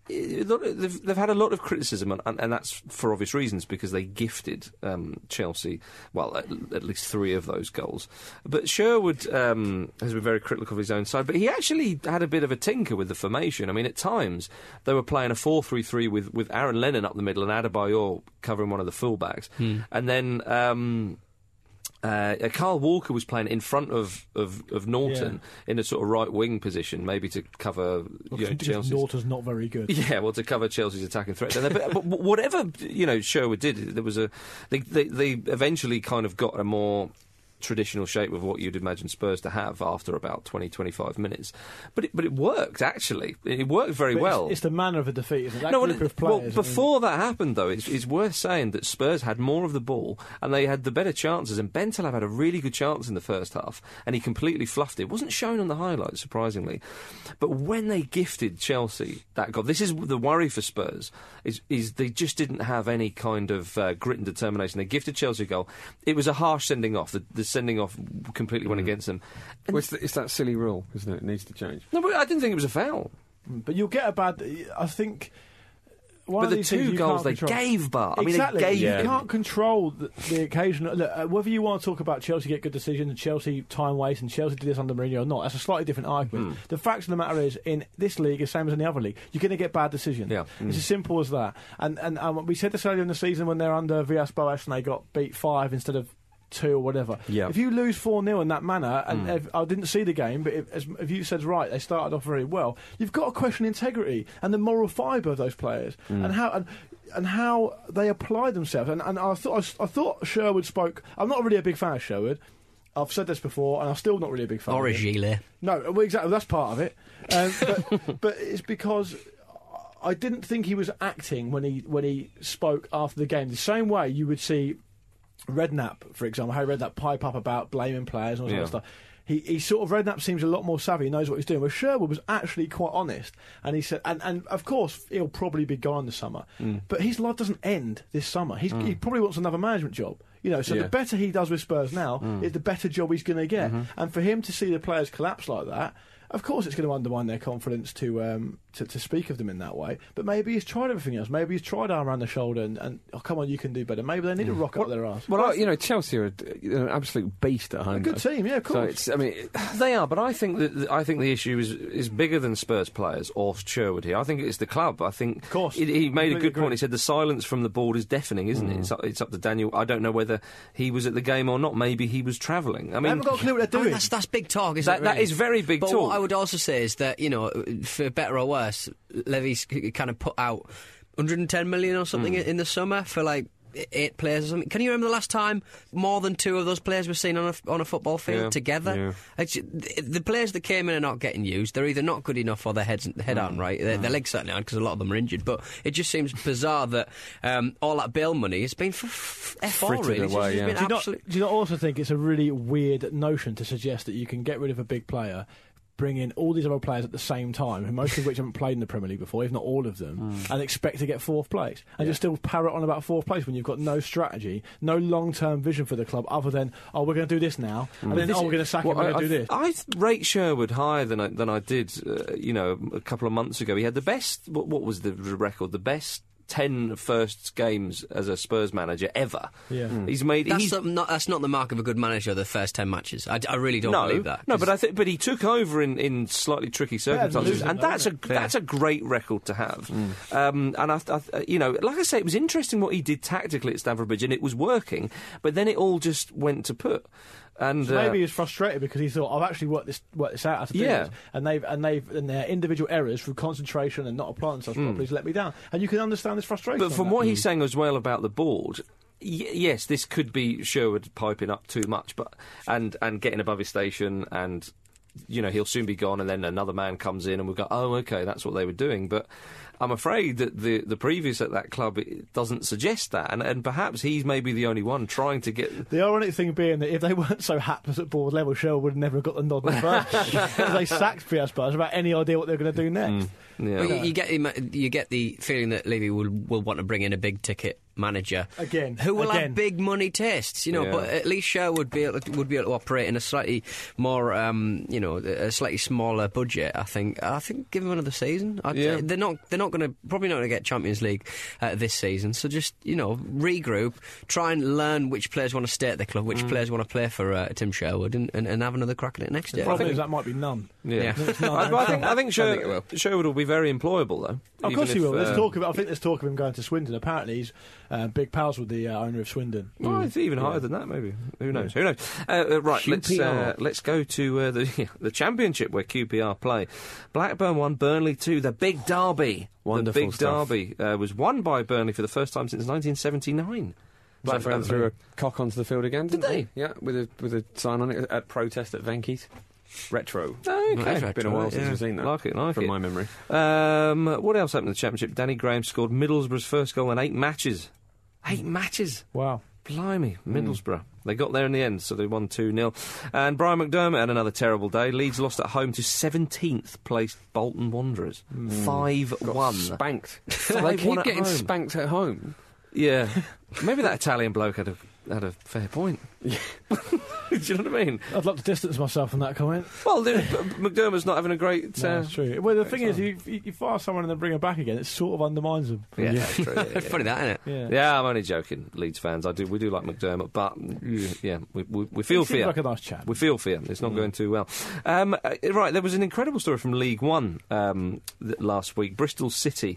they've, they've had a lot of criticism, and, and that's for obvious reasons, because they gifted um, Chelsea, well, at, at least three of those goals. But Sherwood um, has been very critical of his own side, but he actually had a bit of a tinker with the formation. I mean, at times, they were playing a four three three with, with Aaron Lennon up the middle and Adebayor covering one of the fullbacks. Hmm. And then... Um, Uh, Carl Walker was playing in front of, of, of Norton yeah. in a sort of right wing position, maybe to cover well, you know, Chelsea's. Norton's not very good. Yeah, well, to cover Chelsea's attacking threat. but, but whatever you know, Sherwood did, there was a they, they they eventually kind of got a more traditional shape of what you'd imagine Spurs to have after about twenty, twenty-five minutes. But it, but it worked, actually. It worked very but well. It's, it's the manner of the defeat, isn't it? That no, group well, of players. Well, before I mean... that happened, though, it's, it's worth saying that Spurs had more of the ball and they had the better chances, and Bentaleb had a really good chance in the first half and he completely fluffed it. It wasn't shown on the highlights, surprisingly. But when they gifted Chelsea that goal, this is the worry for Spurs, is, is they just didn't have any kind of uh, grit and determination. They gifted Chelsea a goal. It was a harsh sending off. The, the sending off completely went mm. against them. Well, it's, the, it's that silly rule, isn't it? It needs to change. No, but I didn't think it was a foul. But you'll get a bad... I think... One but of the two goals they control. gave, Bart. I exactly. mean, they gave you them. can't control the, the occasion. Look, uh, whether you want to talk about Chelsea get good decisions and Chelsea time waste and Chelsea did this under Mourinho or not, that's a slightly different argument. Mm. The fact of the matter is, in this league, the same as in the other league, you're going to get bad decisions. Yeah. Mm. It's as simple as that. And and um, we said this earlier in the season when they're under Villas-Boas and they got beat five instead of two or whatever. Yeah. If you lose four nil in that manner, and Mm. if, I didn't see the game, but if, as, if you said right, they started off very well, you've got to question integrity and the moral fibre of those players mm. and how and, and how they apply themselves. And, and I thought I, I thought Sherwood spoke. I'm not really a big fan of Sherwood. I've said this before, and I'm still not really a big fan. Or of a gilet. No, well, exactly. That's part of it. Um, but, but it's because I didn't think he was acting when he when he spoke after the game. The same way you would see Redknapp, for example, how Redknapp pipe up about blaming players and all that yeah. sort of stuff. He, he sort of, Redknapp seems a lot more savvy, he knows what he's doing. Where Sherwood was actually quite honest, and he said, and, and of course he'll probably be gone this summer, mm. but his life doesn't end this summer. He's, mm. He probably wants another management job. You know, so yeah. the better he does with Spurs now, mm. is the better job he's going to get. Mm-hmm. And for him to see the players collapse like that, of course it's going to undermine their confidence to, um, to to speak of them in that way. But maybe he's tried everything else. Maybe he's tried arm around the shoulder and, and oh, come on, you can do better. Maybe they need to rock up their arse. Well, I, you know, Chelsea are an absolute beast at home. A good though. team, yeah, of course. So it's, I mean, they are, but I think that I think the issue is is bigger than Spurs players or Sherwood here. I think it's the club. I think, of course, he, he made a good agree. point. He said the silence from the board is deafening, isn't mm. it? It's up, it's up to Daniel. I don't know whether he was at the game or not. Maybe he was travelling. I mean, I haven't got a clue what they're doing. I mean, that's, that's big talk, isn't that, it? Really? That is very big but talk. What I would also say is that, you know, for better or worse, Levy's kind of put out one hundred ten million or something mm. in the summer for like eight players or something. Can you remember the last time more than two of those players were seen on a, on a football field yeah. together? Yeah. Actually, the, the players that came in are not getting used. They're either not good enough or their heads head mm. aren't right. Their, mm. their legs certainly aren't because a lot of them are injured. But it just seems bizarre that um, all that bail money has been for f- F all, really. It's away, just yeah. been Do you, not, absolute... do you not also think it's a really weird notion to suggest that you can get rid of a big player, bring in all these other players at the same time, who most of which haven't played in the Premier League before, if not all of them, mm. and expect to get fourth place, and yeah. just still parrot on about fourth place when you've got no strategy, no long-term vision for the club other than, oh, we're going to do this now, mm. and then, this oh, we're going to sack well, him, we're I, going to do this. I rate Sherwood higher than I, than I did, uh, you know, a couple of months ago. He had the best, what, what was the record? The best ten first games as a Spurs manager ever. Yeah. Mm. He's made... That's, he's, not, that's not the mark of a good manager, the first ten matches. I, I really don't no, believe that. No, but I think, but he took over in, in slightly tricky circumstances, losing, and though, that's a isn't that's a great record to have. Mm. Um, and I, I, you know, like I say, it was interesting what he did tactically at Stamford Bridge, and it was working. But then it all just went to put. And so maybe uh, he's frustrated because he thought, I've actually worked this worked this out after doing Yeah. this, and they've and they've and their individual errors through concentration and not applying themselves Mm. properly has let me down. And you can understand this frustration. But from on that. what he's saying as well about the board, y- yes, this could be Sherwood piping up too much, but and and getting above his station, and you know he'll soon be gone, and then another man comes in, and we'll go, oh, okay, that's what they were doing, but. I'm afraid that the the previous at that club it doesn't suggest that, and, and perhaps he's maybe the only one trying to get... The ironic thing being that if they weren't so hapless at board level, Sherwood would have never got the nod in the first place. Because they sacked P S Spurs about any idea what they were going to do next. Mm, yeah. Well, you, you get you get the feeling that Levy will will want to bring in a big ticket manager Again, who will again. have big money tastes, you know. Yeah. But at least Sherwood would be able to, would be able to operate in a slightly more, um, you know, a slightly smaller budget. I think. I think give them another season. I'd, Yeah. They're not. They're not going to probably not going to get Champions League uh, this season. So just you know regroup, try and learn which players want to stay at the club, which Mm. players want to play for uh, Tim Sherwood, and, and, and have another crack at it next The year. problem think- is that might be none. Yeah. Yeah. It's not- I, I think I think, Sher- think it will. Sherwood will be very employable though. Of even course he if, will. There's uh, talk of, I think there's talk of him going to Swindon. Apparently he's uh, big pals with the uh, owner of Swindon. Oh, it's even higher than that, maybe. Who knows? Who knows? Uh, uh, right, let's Q P R. uh, let's go to uh, the the Championship where Q P R play. Blackburn won, Burnley two. The big derby. Wonderful The big stuff. derby uh, was won by Burnley for the first time since nineteen seventy-nine. Blackburn threw a cock onto the field again, didn't they? Yeah, with a with a sign on it at protest at Venky's. Retro. Oh, okay. It's been a while since Yeah. we've seen that. Like it, like from it. my memory. Um, what else happened in the Championship? Danny Graham scored Middlesbrough's first goal in eight matches. Eight matches. Wow. Blimey, Middlesbrough. They got there in the end, so they won two nil. And Brian McDermott had another terrible day. Leeds lost at home to seventeenth placed Bolton Wanderers. five one. Spanked. Five they keep one at getting home. spanked at home. Yeah. Maybe that Italian bloke had a had a fair point. Do you know what I mean? I'd like to distance myself from that comment. Well, the, McDermott's not having a great... No, Uh, that's true. Well, the thing is, you, you you fire someone and then bring them back again, it sort of undermines them. yeah, that's true. Yeah, yeah. Funny that, isn't it? Yeah. Yeah, I'm only joking, Leeds fans. I do, we do like McDermott, but yeah, we, we, we feel He seems fear. like a nice chap. We feel fear. It's not going too well. Um, uh, right, there was an incredible story from League One um, th- last week. Bristol City,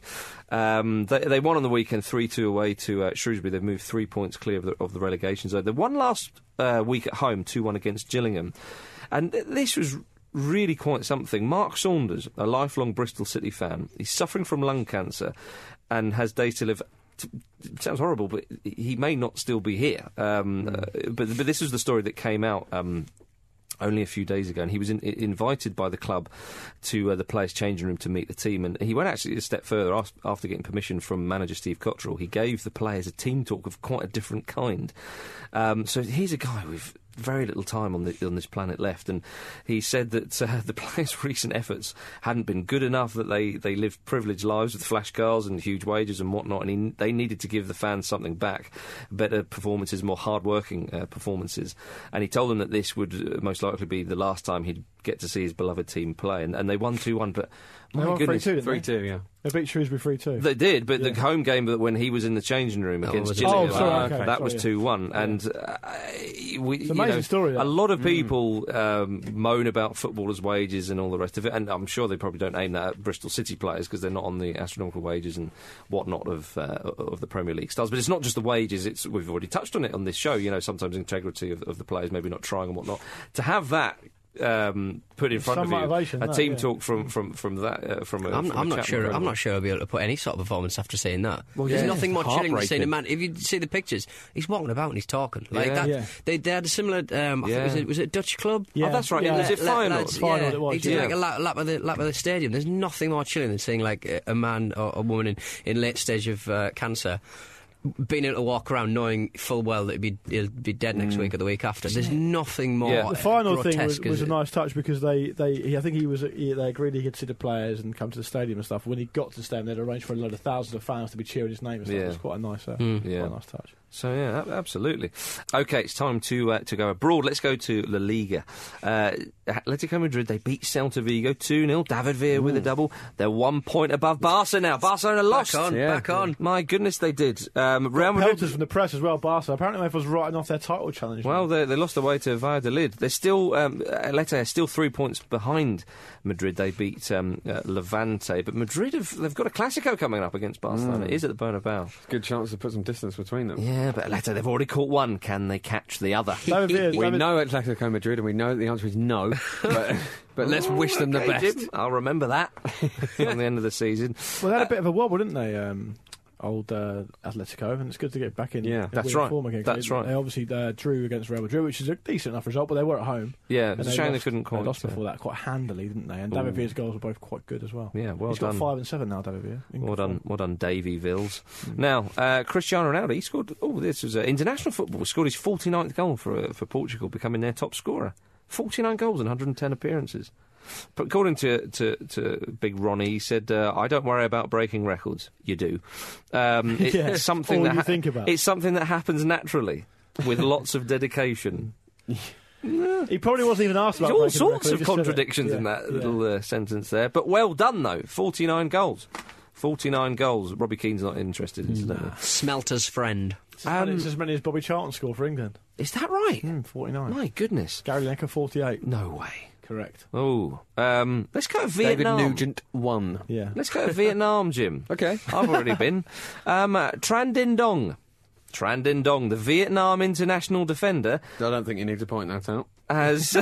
um, they, they won on the weekend three two away to uh, Shrewsbury. They've moved three points clear of the, of the relegation zone. They won last uh, week at home, two one against Gillingham. And th- this was really quite something. Mark Saunders, a lifelong Bristol City fan, he's suffering from lung cancer and has days to live. T- it sounds horrible, but he may not still be here. Um, uh, but, but this was the story that came out um, only a few days ago, and he was in, invited by the club to uh, the players' changing room to meet the team, and he went actually a step further. After, after getting permission from manager Steve Cotterill, he gave the players a team talk of quite a different kind. Um, so he's a guy with very little time on, the, on this planet left, and he said that uh, the players' recent efforts hadn't been good enough, that they, they lived privileged lives with flash cars and huge wages and whatnot, and he, they needed to give the fans something back, better performances, more hard-working uh, performances. And he told them that this would uh, most likely be the last time he'd get to see his beloved team play, and, and they won two one, but They my won goodness... three two, didn't three they? two, yeah. They beat Shrewsbury three two. They did, but Yeah. the home game that when he was in the changing room That against was- Gillingham, Oh, sorry, okay, that sorry, was yeah. two one. And uh, we, It's you an amazing know, story, that. a lot of people um, moan about footballers' wages and all the rest of it, and I'm sure they probably don't aim that at Bristol City players because they're not on the astronomical wages and whatnot of uh, of the Premier League stars. But it's not just the wages; it's we've already touched on it on this show. You know, sometimes integrity of, of the players, maybe not trying and whatnot. To have that. Um, put in front Some of you motivation, a that, team yeah. talk from from from that uh, from a, I'm, from I'm a not chap sure. I'm incredible. not sure I'll be able to put any sort of performance after saying that. Well, There's yeah, nothing more it's chilling than seeing a heartbreaking. man. If you see the pictures, he's walking about and he's talking like Yeah. that. Yeah. They, they had a similar. Um, I Yeah. think was it was it Dutch club? Yeah. Oh, that's right. Yeah. Was it La- Feyenoord? lads, Feyenoord yeah, it was, he did yeah. like a lap, lap of the lap of the stadium. There's nothing more chilling than seeing like a, a man or a woman in, in late stage of uh, cancer being able to walk around knowing full well that he'd be, he'll be dead next week or the week after. There's nothing more Yeah. The final thing was, grotesque, was is a it? nice touch because they, they he, I think he was he, they agreed he could see the players and come to the stadium and stuff. When he got to the stadium, they'd arranged for a load of thousands of fans to be cheering his name and stuff. Yeah. It was quite a nice, uh, Mm. quite Yeah. a nice touch. So yeah, ab- absolutely. Okay, it's time to uh, to go abroad. Let's go to La Liga. Uh, Atletico Madrid, they beat Celta Vigo two nil. David Villa with a double. They're one point above Barca now. Barcelona lost. Back on, Yeah. back on. My goodness, they did. Um, Real Madrid. Pelters from the press as well, Barca. Apparently everyone's writing off their title challenge. Well, they, they lost away to Valladolid. They're still um, Atleti are still three points behind Madrid. They beat um, uh, Levante, but Madrid have they've got a Clasico coming up against Barcelona. It is at the Bernabeu. Good chance to put some distance between them. Yeah, but Atleti they've already caught one. Can they catch the other? David Villa, We David- know Atletico Madrid, and we know that the answer is no. But, but let's wish them the Okay, best. Jim, I'll remember that on the end of the season. Well, they had a bit of a wobble, didn't they? Um, old uh, Atletico, and it's good to get back in. Yeah. in That's winning right. Form again. That's they, right. They obviously uh, drew against Real Madrid, which is a decent enough result, but they were at home. Yeah, And it's a they shame they lost- couldn't They quite. lost uh, before that quite handily, didn't they? And David Ooh. Villa's goals were both quite good as well. Yeah, well He's done. got five and seven now, David Villa. In Well good done, form. well done, Davy Vills. Now, uh, Cristiano Ronaldo, he scored. Oh, this was uh, international football. Scored his forty-ninth goal for uh, for Portugal, becoming their top scorer. forty-nine goals and one hundred ten appearances. But according to, to, to Big Ronnie, he said, uh, I don't worry about breaking records. You do. Um, it's Yeah, something all that you think about. It's something that happens naturally with lots of dedication. He probably wasn't even asked There's about all breaking the sorts record, he of just said it. contradictions in Yeah, that yeah. little uh, sentence there. But well done, though. forty-nine goals. forty-nine goals. Robbie Keane's not interested, incidentally. Smelter's friend. And Um, it's as many as Bobby Charlton scored for England. Is that right? Mm, forty-nine. My goodness. Gary Lineker, forty-eight. No way. Correct. Oh, um, let's go to David Vietnam. Nugent won. Yeah. Let's go to Vietnam, Jim. Okay. I've already been. Um, uh, Tran Dinh Dong. Tran Dinh Dong, the Vietnam international defender, I don't think you need to point that out. has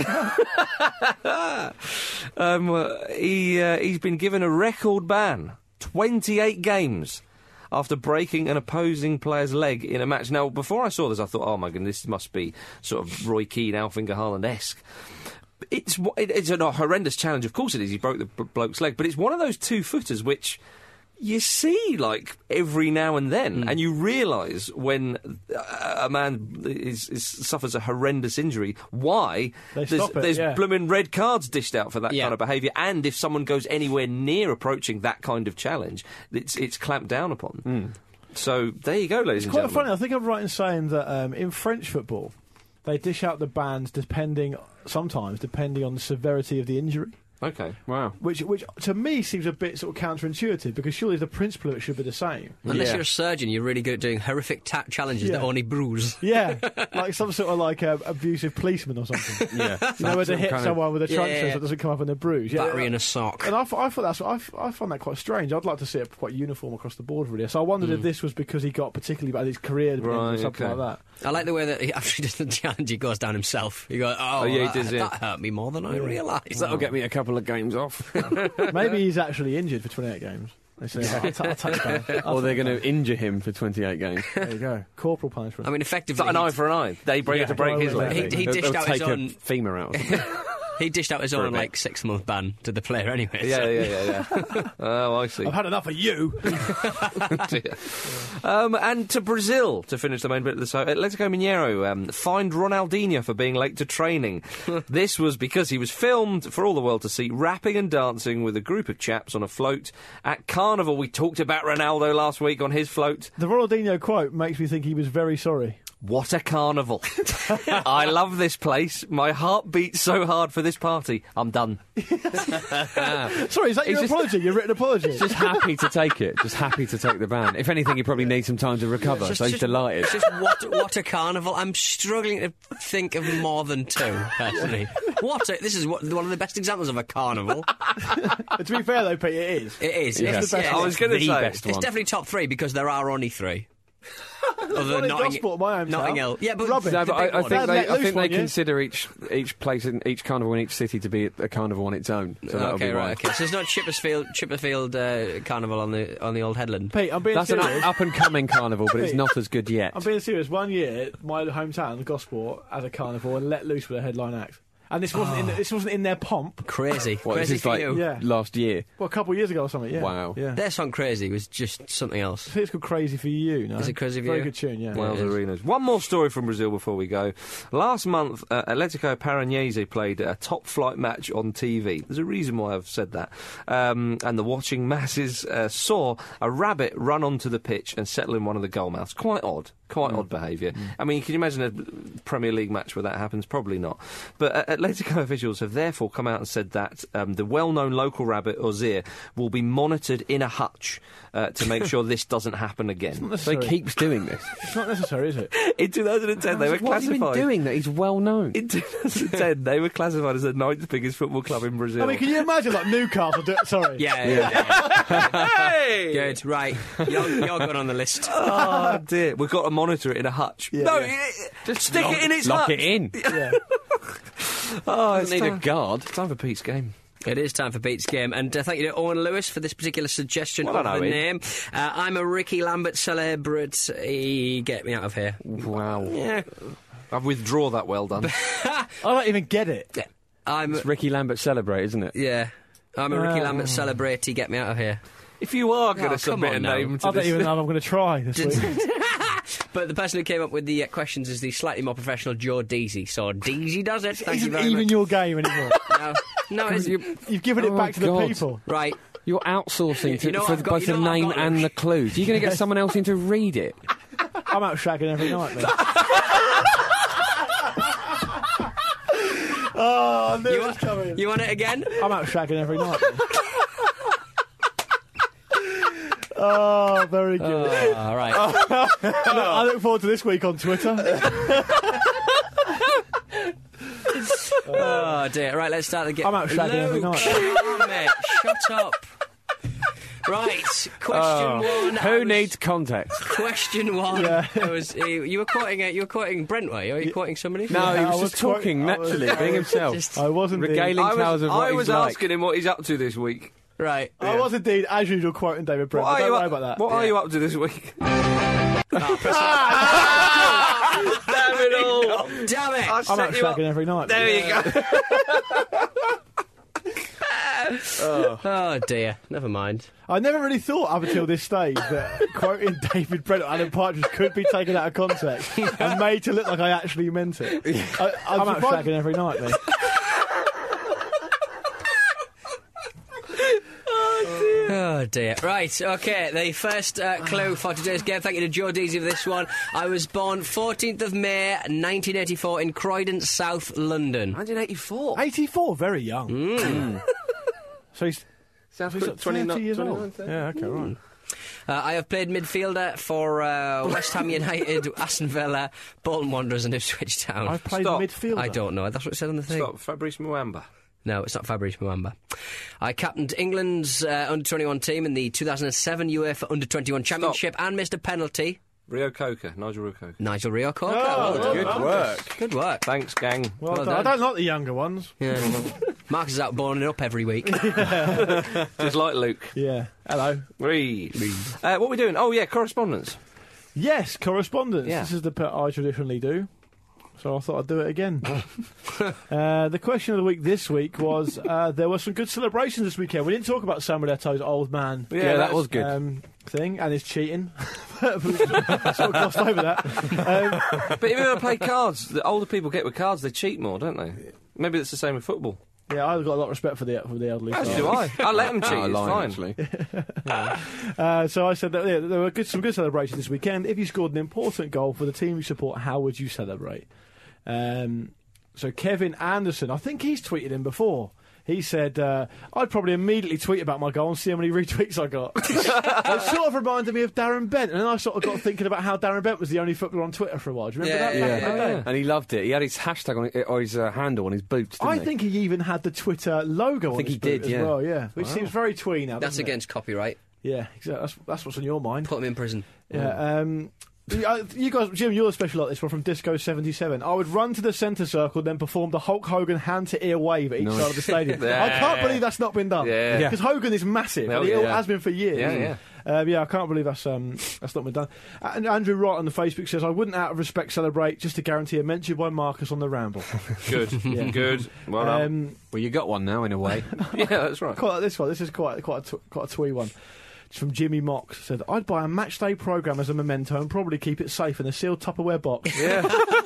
um, uh, he uh, he's been given a record ban, twenty-eight games, after breaking an opposing player's leg in a match. Now, before I saw this, I thought, oh my goodness, this must be sort of Roy Keane, Alf-Inge Haaland-esque. It's wa- it, it's a horrendous challenge, of course it is. He broke the b- bloke's leg, but it's one of those two-footers which you see, like, every now and then, and you realise when uh, a man is, is, suffers a horrendous injury, why They there's, stop it, there's yeah. blooming red cards dished out for that Yeah. kind of behaviour, and if someone goes anywhere near approaching that kind of challenge, it's, it's clamped down upon. So, there you go, ladies and Quite gentlemen. funny. I think I'm right in saying that um, in French football, they dish out the bans depending, sometimes, depending on the severity of the injury. Okay. Wow. Which, which to me seems a bit sort of counterintuitive because surely the principle of it should be the same. Unless Yeah. you're a surgeon, you're really good at doing horrific ta- challenges Yeah. that only bruise. Yeah, like some sort of like uh, abusive policeman or something. Yeah. You know, where they Some hit kind of- someone with a Yeah, trunk yeah, so yeah. it doesn't come up in a bruise. Yeah, Battery yeah. in a sock. And I, th- I thought that's I, f- I find that quite strange. I'd like to see it quite uniform across the board, really. So I wondered if this was because he got particularly bad at his career or Right, something okay. like that. I like the way that he actually does the challenge. He goes down himself. He goes, oh, Oh, yeah, he that, does, yeah. that hurt me more than I realised. That'll get me a couple of games off. Maybe he's actually injured for twenty-eight games. They say, oh, I'll, t- I'll take that. or they're going to injure him for twenty-eight games. There you go. Corporal punishment. I mean, It's effectively, like an he- eye for an eye. They bring Yeah, it to break go his away, leg. mate. He, he They'll- dished they'll out his take own. a femur out. Or something. He dished out his own bit. like six month ban to the player anyway. Yeah, so- yeah, yeah, yeah. Oh, I see. I've had enough of you. Dear. Um, and to Brazil, to finish the main bit of the show, Atletico Mineiro um, fined Ronaldinho for being late to training. This was because he was filmed for all the world to see, rapping and dancing with a group of chaps on a float at Carnival. We talked about Ronaldo last week on his float. The Ronaldinho quote makes me think he was very sorry. What a carnival. I love this place. My heart beats so hard for this party. I'm done. Sorry, is that your He's just- apology? Your written apology? Just happy to take it. Just happy to take the ban. If anything, he probably needs some time to recover, Just- so he's just- delighted. It's just what, what a carnival. I'm struggling to think of more than two, personally. What a, this is what, one of the best examples of a carnival. to be fair, though, Pete, it is. It is. Yeah. It's, It's the best yeah, I was going to the say. best it's one. definitely top three because there are only three. Other One in Notting- Gosport, my hometown. Notting Hill. Yeah, but Rubbish. No, the but I, big I one. think They'd they, let I loose think one, they yeah? consider each each place in each carnival in each city to be a carnival on its own. So that'll okay, be right. why. Okay, so it's not Chippersfield, Chipperfield uh, Carnival on the on the old headland. Pete, I'm being That's an serious. up and coming carnival, but it's not as good yet. I'm being serious. One year, my hometown, Gosport, had a carnival and let loose with a headline act. And this wasn't in the, this wasn't in their pomp. Crazy, What, this crazy is for like you. Yeah. last year. Well, a couple of years ago or something. Yeah. Wow. Yeah. Their song "Crazy" was just something else. I think it's called Crazy for You. No? Is it Crazy for Very You? good tune. Yeah. Wales it is. Arenas. One more story from Brazil before we go. Last month, uh, Atletico Paranaense played a top-flight match on T V. There's a reason why I've said that. Um, and the watching masses uh, saw a rabbit run onto the pitch and settle in one of the goal mouths. Quite odd. Quite odd behaviour. I mean, can you imagine a Premier League match where that happens? Probably not. But uh, Atletico officials have therefore come out and said that um, the well-known local rabbit, Ozir, will be monitored in a hutch uh, to make sure this doesn't happen again. So he Necessary. keeps doing this. It's not necessary, is it? In two thousand ten, they were what have you classified. been doing that he's well known? In two thousand ten, they were classified as the ninth biggest football club in Brazil. I mean, can you imagine like Newcastle? Do- sorry. Yeah, yeah, yeah. Hey! Good, right. You're, you're good on the list. Oh dear, we've got to monitor it in a hutch. Yeah, no, yeah. it- just stick it in its Lock hutch. it in. Yeah. Oh, it's Doesn't need a time, guard. it's time for Pete's game. It is time for Pete's game, and uh, thank you to Owen Lewis for this particular suggestion Well of done, the Owen. name. Uh, I'm a Ricky Lambert celebrity. Get me out of here. Wow. Yeah. I withdraw that. Well done. I don't even get it. I'm. It's Ricky Lambert Celebrate, isn't it? Yeah. I'm a Ricky Uh, Lambert celebrity. Get me out of Oh, of here. if you are going Oh, to come submit a on now. name to I don't this, even know if I'm going to try this week. But the person who came up with the uh, questions is the slightly more professional Joe Deasy. So Deasy does it. Thank Isn't you very even much. your game anymore. No, no, it's, You've given it Oh, back to God. the people. right. You're outsourcing to, You know what for I've got- both you know the what I've name got, and Luke? the clues. You're going to get someone else in to read it. I'm out shagging every night, mate. Oh, I knew You it was want, coming. you want it again? I'm out shagging every night. Oh, very good. All right. Look, I look forward to this week on Twitter. Oh dear. Right, let's start again. I'm out shagging every Luke, night. come on, mate. Shut up. Right, question Oh, one. I who was- needs context? Question one. Yeah. I was, you, you were quoting. Uh, you were quoting Brent, were you? Are you quoting somebody? No, he Yeah, was I just was quite- talking I was- naturally, being himself. Just- I was indeed. Regaling I tales was, of what I he's was like. asking him what he's up to this week. Right. I was indeed, as usual, quoting David Brent. What But are don't you worry up, about that. What are you up to this week? Damn it all! Damn it! I I'm set out you up. shagging every night. There you go. Oh dear. Never mind. I never really thought up until this stage that quoting David Brent or Alan Partridge could be taken out of context and made to look like I actually meant it. I, I'm, out surprised- shagging every night, mate. Oh dear. Right, okay, the first uh, clue for today's game. Thank you to Joe Deasy for this one. I was born fourteenth of May nineteen eighty-four in Croydon, South London. nineteen eighty-four. eighty-four, very young. Mm. So he's, South he's like thirty years old. Yeah, okay, right. Uh, I have played midfielder for uh, West Ham United, Aston Villa, Bolton Wanderers and Ipswich Town. I've played Stop. midfielder. I don't know. That's what it said on the thing. Stop, Fabrice Muamba. No, it's not Fabrice Muamba. I captained England's uh, under twenty-one team in the two thousand seven UEFA under twenty-one Championship and missed a penalty. Rio Coca, Nigel Rio Coca. Nigel Rio-Coca. Oh, well done. Good work. Good work. Thanks, gang. Well, Well done. I done. don't like the younger ones. Yeah. Marcus is out boning it up every week. Just like Luke. Yeah. Hello. Read. Uh, what are we doing? Oh, yeah, correspondence. Yes, correspondence. Yeah. This is the bit I traditionally do. So I thought I'd do it again. uh, the question of the week this week was, uh, there were some good celebrations this weekend. We didn't talk about Samuel Eto'o's old man Yeah, that that's- was good. um, thing and his cheating. sort of glossed over that. Um, But if you ever play cards, the older people get with cards, they cheat more, don't they? Maybe it's the same with football. yeah, I've got a lot of respect for the for the elderly. As so- do I. I let them cheat, Oh, it's lying, fine. actually. Uh, so I said that yeah, there were good, some good celebrations this weekend. If you scored an important goal for the team you support, how would you celebrate? Um, so Kevin Anderson, I think he's tweeted him before. He said, uh, I'd probably immediately tweet about my goal and see how many retweets I got. It sort of reminded me of Darren Bent, and then I sort of got thinking about how Darren Bent was the only footballer on Twitter for a while. Do you remember Yeah, that? yeah, back in the yeah. day? And he loved it. He had his hashtag on it, or his uh, handle on his boots, didn't I he? think he even had the Twitter logo I think on his he did, boot as yeah. well, yeah. Which seems very twee now, That's doesn't it? against copyright. Yeah, exactly. That's, that's what's on your mind. Put him in prison. Yeah, um, you uh, you guys, Jim, you're special like this one from Disco seventy-seven. I would run to the centre circle, then perform the Hulk Hogan hand-to-ear wave at each Nice. side of the stadium. Yeah. I can't believe that's not been done. Yeah. Yeah. Because Hogan is massive. Hell and he yeah. has been for years. Yeah, yeah. Um, yeah, I can't believe that's um, that's not been done. And Andrew Wright on the Facebook says, I wouldn't out of respect celebrate just to guarantee a mention by Marcus on the ramble. Good. Good. Well done. um, Well, you got one now, in a way. Yeah, that's right. quite like this one. This is quite quite a tw- quite a twee one. It's from Jimmy Mox. Said, I'd buy a match day programme as a memento and probably keep it safe in a sealed Tupperware box. Yeah.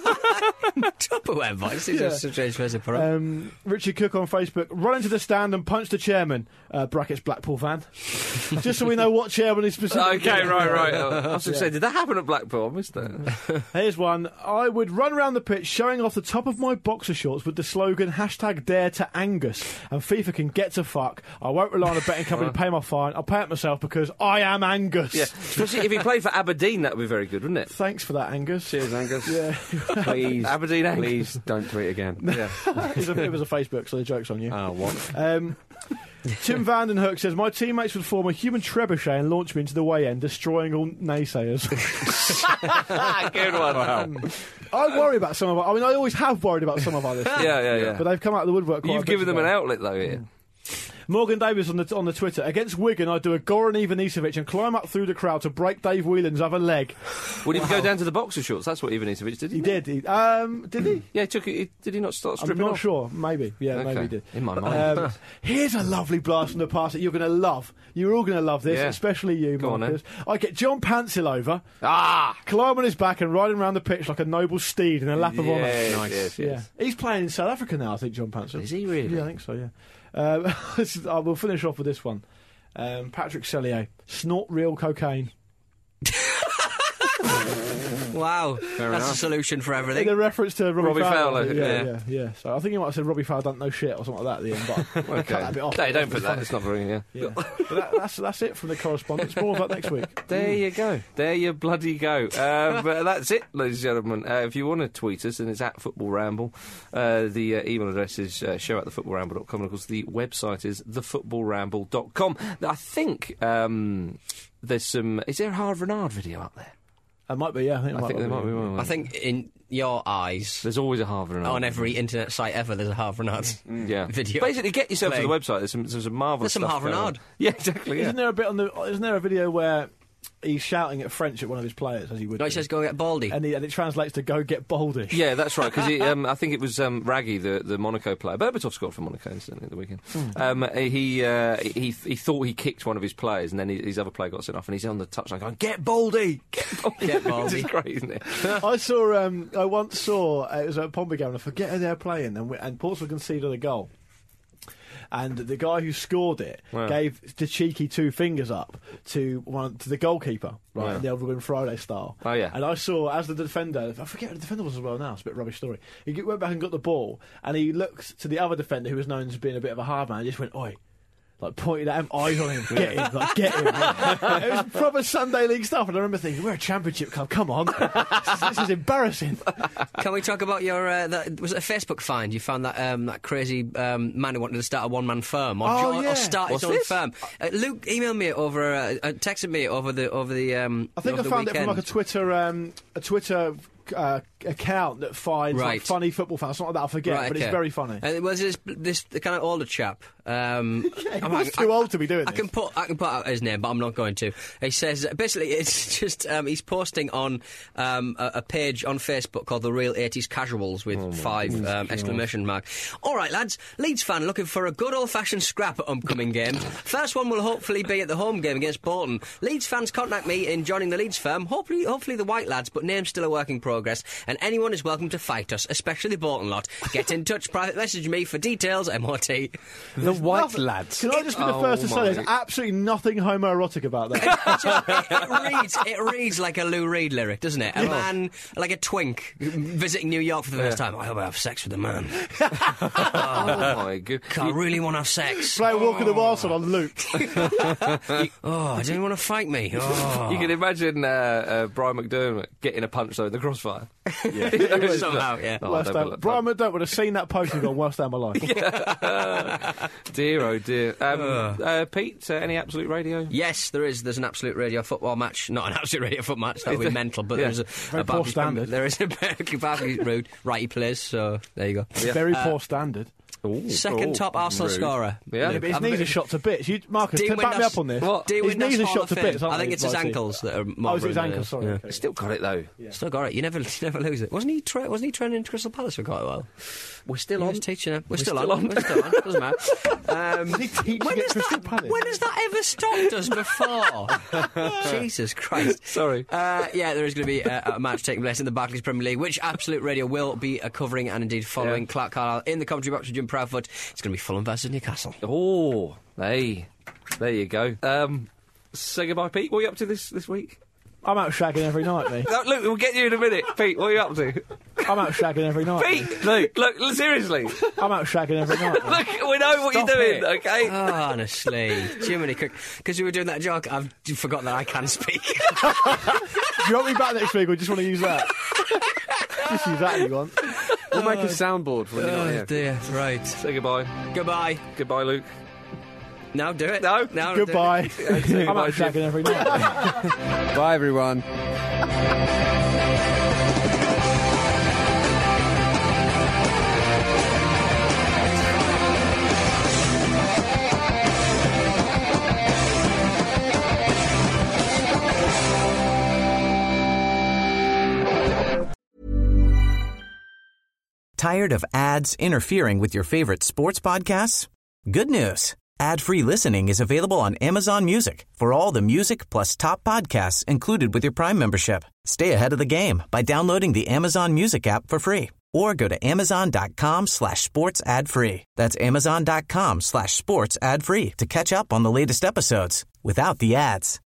Tupperware box. Seems Yeah. a strange person for it. Um, Richard Cook on Facebook, run into the stand and punch the chairman, uh, brackets Blackpool van, just so we know what chairman is specifically. Okay, right, right. I was going to say, did that happen at Blackpool? I missed that. Here's one. I would run around the pitch showing off the top of my boxer shorts with the slogan hashtag dare to Angus and FIFA can get to fuck. I won't rely on a betting company to pay my fine. I'll pay it myself because I am Angus. Yeah. Especially if he played for Aberdeen, that would be very good, wouldn't it? Thanks for that, Angus. Cheers, Angus. Yeah, Please, Aberdeen Angus. please don't tweet again. Yeah. it, was a, it was a Facebook, so the joke's on you. Oh, what? Um, Tim Vandenhoek says, my teammates would form a human trebuchet and launch me into the way end, destroying all naysayers. Good one. I worry about some of our, I mean, I always have worried about some of our listeners. Yeah, yeah, yeah. But they've come out of the woodwork quite a You've bit given them an today. outlet, though, here. Morgan Davis on the on the Twitter. Against Wigan, I do a Goran Ivanisevic and climb up through the crowd to break Dave Whelan's other leg. Would he go down to the boxer shorts? That's what Ivanisevic did. He He did. He, um, did he? Yeah, he took it. Did he not start I'm stripping not off? sure. Maybe. Yeah, Okay. maybe he did. In my mind. Um, here's a lovely blast from the past that you're going to love. You're all going to love this, Yeah. especially you, Go on, Marcus. I get John Pancil over, Ah, climb on his back and riding around the pitch like a noble steed in a lap of honour. yes, Nice. yes, Yeah, yes. he's playing in South Africa now, I think, John Pancil. Is he really? Yeah, I think so, yeah. Um, this is- I will finish off with this one. Um, Patrick Sellier, snort real cocaine. Wow, that's enough. a solution for In everything. a reference to Robbie, Robbie Fowler. Fowler, yeah, yeah. yeah, yeah. So I think he might have said Robbie Fowler don't know shit or something like that at the end, but I cut that bit off. No, don't put It's that. funny. It's not very. Yeah. Yeah. But that, that's, that's it from the correspondence. More of that next week. There you go. There you bloody go. Uh, but that's it, ladies and gentlemen. Uh, if you want to tweet us, and it's at Football Ramble. Uh, the uh, email address is uh, show at the football ramble dot com, and of course the website is the football ramble dot com. I think um, there's some. Is there a Hard Renard video up there? It might be, yeah. I think, it I might think there be. might be one. I think in your eyes, There's always a Hard Renard on every internet site ever, there's a Harv Renard yeah. video. Basically, get yourself playing. to the website. There's some, there's some marvellous There's some stuff Harv going on. Renard. Yeah, exactly. Yeah. Isn't there a bit on the? Isn't there a video where he's shouting at French at one of his players as he would? No, he do? says go get Baldy. and, he, and it translates to "Go get Baldy." Yeah, that's right. Because um, I think it was um, Raggy, the, the Monaco player. Berbatov scored for Monaco incidentally at the weekend. Um, he, uh, he he thought he kicked one of his players, and then he, his other player got sent off, and he's on the touchline going, "Get Baldy, get Baldy, Get Baldy." Which is great, isn't it? I saw. Um, I once saw. Uh, it was at Pombegame. I forget who they're playing, and, we, and Portsmouth conceded a goal. And the guy who scored it Wow. gave the cheeky two fingers up to one to the goalkeeper, right, Wow. in the old Ruben Friday style. Oh, yeah. And I saw as the defender, I forget who the defender was as well now. It's a bit of a rubbish story. He g- went back and got the ball, and he looked to the other defender who was known as being a bit of a hard man. And just went, "Oi." Like pointed at him, eyes on him, get him, like get him. It was proper Sunday League stuff, and I remember thinking, "We're a Championship club. Come on, this, is, this is embarrassing." Can we talk about your? Uh, that, was it a Facebook find? You found that um, that crazy um, man who wanted to start a one man firm or, Oh, jo- yeah. or start What's his own this? firm. Uh, Luke emailed me over, uh, uh, texted me over the over the. Um, I think I over the found it weekend. from like a Twitter, um, a Twitter uh, account that finds like, Right. funny football fans. Something like that. I forget, Right, but okay. it's very funny. And it was this this the kind of older chap. Um, He I'm was like- too I- old to be doing I this. can put I can put out his name, but I'm not going to. He says basically it's just um, he's posting on um, a, a page on Facebook called the Real eighties Casuals with five um, exclamation mark. All right, lads, Leeds fan looking for a good old fashioned scrap at upcoming game. First one will hopefully be at the home game against Bolton. Leeds fans contact me in joining the Leeds firm. Hopefully, hopefully the white lads, but name's still a work in progress. And anyone is welcome to fight us, especially the Bolton lot. Get in touch, private message me for details. M O T. The white Nothing- lads. Can I just be the Oh first to say my- there's absolutely nothing homoerotic about that? it reads it reads like a Lou Reed lyric, doesn't it? A man, like a twink, visiting New York for the first time. I hope I have sex with a man. Oh my god! I really want to have sex. Play Walk of the Wild song on loop. Oh, do you want to fight me? Oh. You can imagine uh, uh, Brian McDermott getting a punch though in the crossfire. Yeah. Somehow, yeah. Oh, Worst don't day- look- Brian McDermott would have seen that post and gone, "Worst day of my life." Dear, oh dear. Um, uh, Pete, uh, any Absolute Radio? Yes, there is. There's an Absolute Radio football match. Not an Absolute Radio football match. That would be there? mental. But Yeah. there's a, Very a poor Barclays- standard. There is a Barclays Road. Right, he plays. So there you go. Very poor standard. Ooh. Second Oh, top Arsenal rude. scorer. Yeah. Yeah, but his I've knees been- are shot to bits. You, Marcus, Dean can back me Windass- up on this. What? Dean His Windass knees are Hall shot of to Fame. bits, aren't I think they, it's his Blighty? ankles that are more. Oh, is it his than, uh, ankles? Sorry. yeah. Okay. Still got it though. Still got it. You never, you never lose it. Wasn't he? Tra- wasn't he training in Crystal Palace for quite a while? We're still He on. was teaching him. We're, still, still on. on. We're still on. Doesn't matter. Um, Did he teach when, you has at Crystal that, Palace? when has that ever stopped us before? Jesus Christ. Sorry. Uh, yeah, there is going to be a, a match taking place in the Barclays Premier League, which Absolute Radio will be uh, covering and indeed following. Yeah. Clark Carlisle in the commentary box with Jim Proudfoot. It's going to be Fulham versus Newcastle. Oh, hey, there you go. Um, say goodbye, Pete. What are you up to this this week? I'm out shagging every night, me. No, look, we'll get you in a minute, Pete. What are you up to? I'm out shagging every night. me. Pete, look, look, seriously. I'm out shagging every night. me. Look, we know what Stop you're doing, it. okay? Honestly, Jiminy Cook. Because you were doing that joke, I've forgotten that I can speak. Do you want me back next week or just want to use that? Just use that if you want. We'll make a soundboard for when you're not Oh here. dear, right. Say goodbye. Goodbye. Goodbye, Luke. Now do it. No. Now do it. Goodbye. say I'm goodbye, out Jim. shagging every night. Bye, everyone. Tired of ads interfering with your favorite sports podcasts? Good news. Ad-free listening is available on Amazon Music for all the music plus top podcasts included with your Prime membership. Stay ahead of the game by downloading the Amazon Music app for free or go to amazon.com slash sports ad free. That's amazon.com slash sports ad free to catch up on the latest episodes without the ads.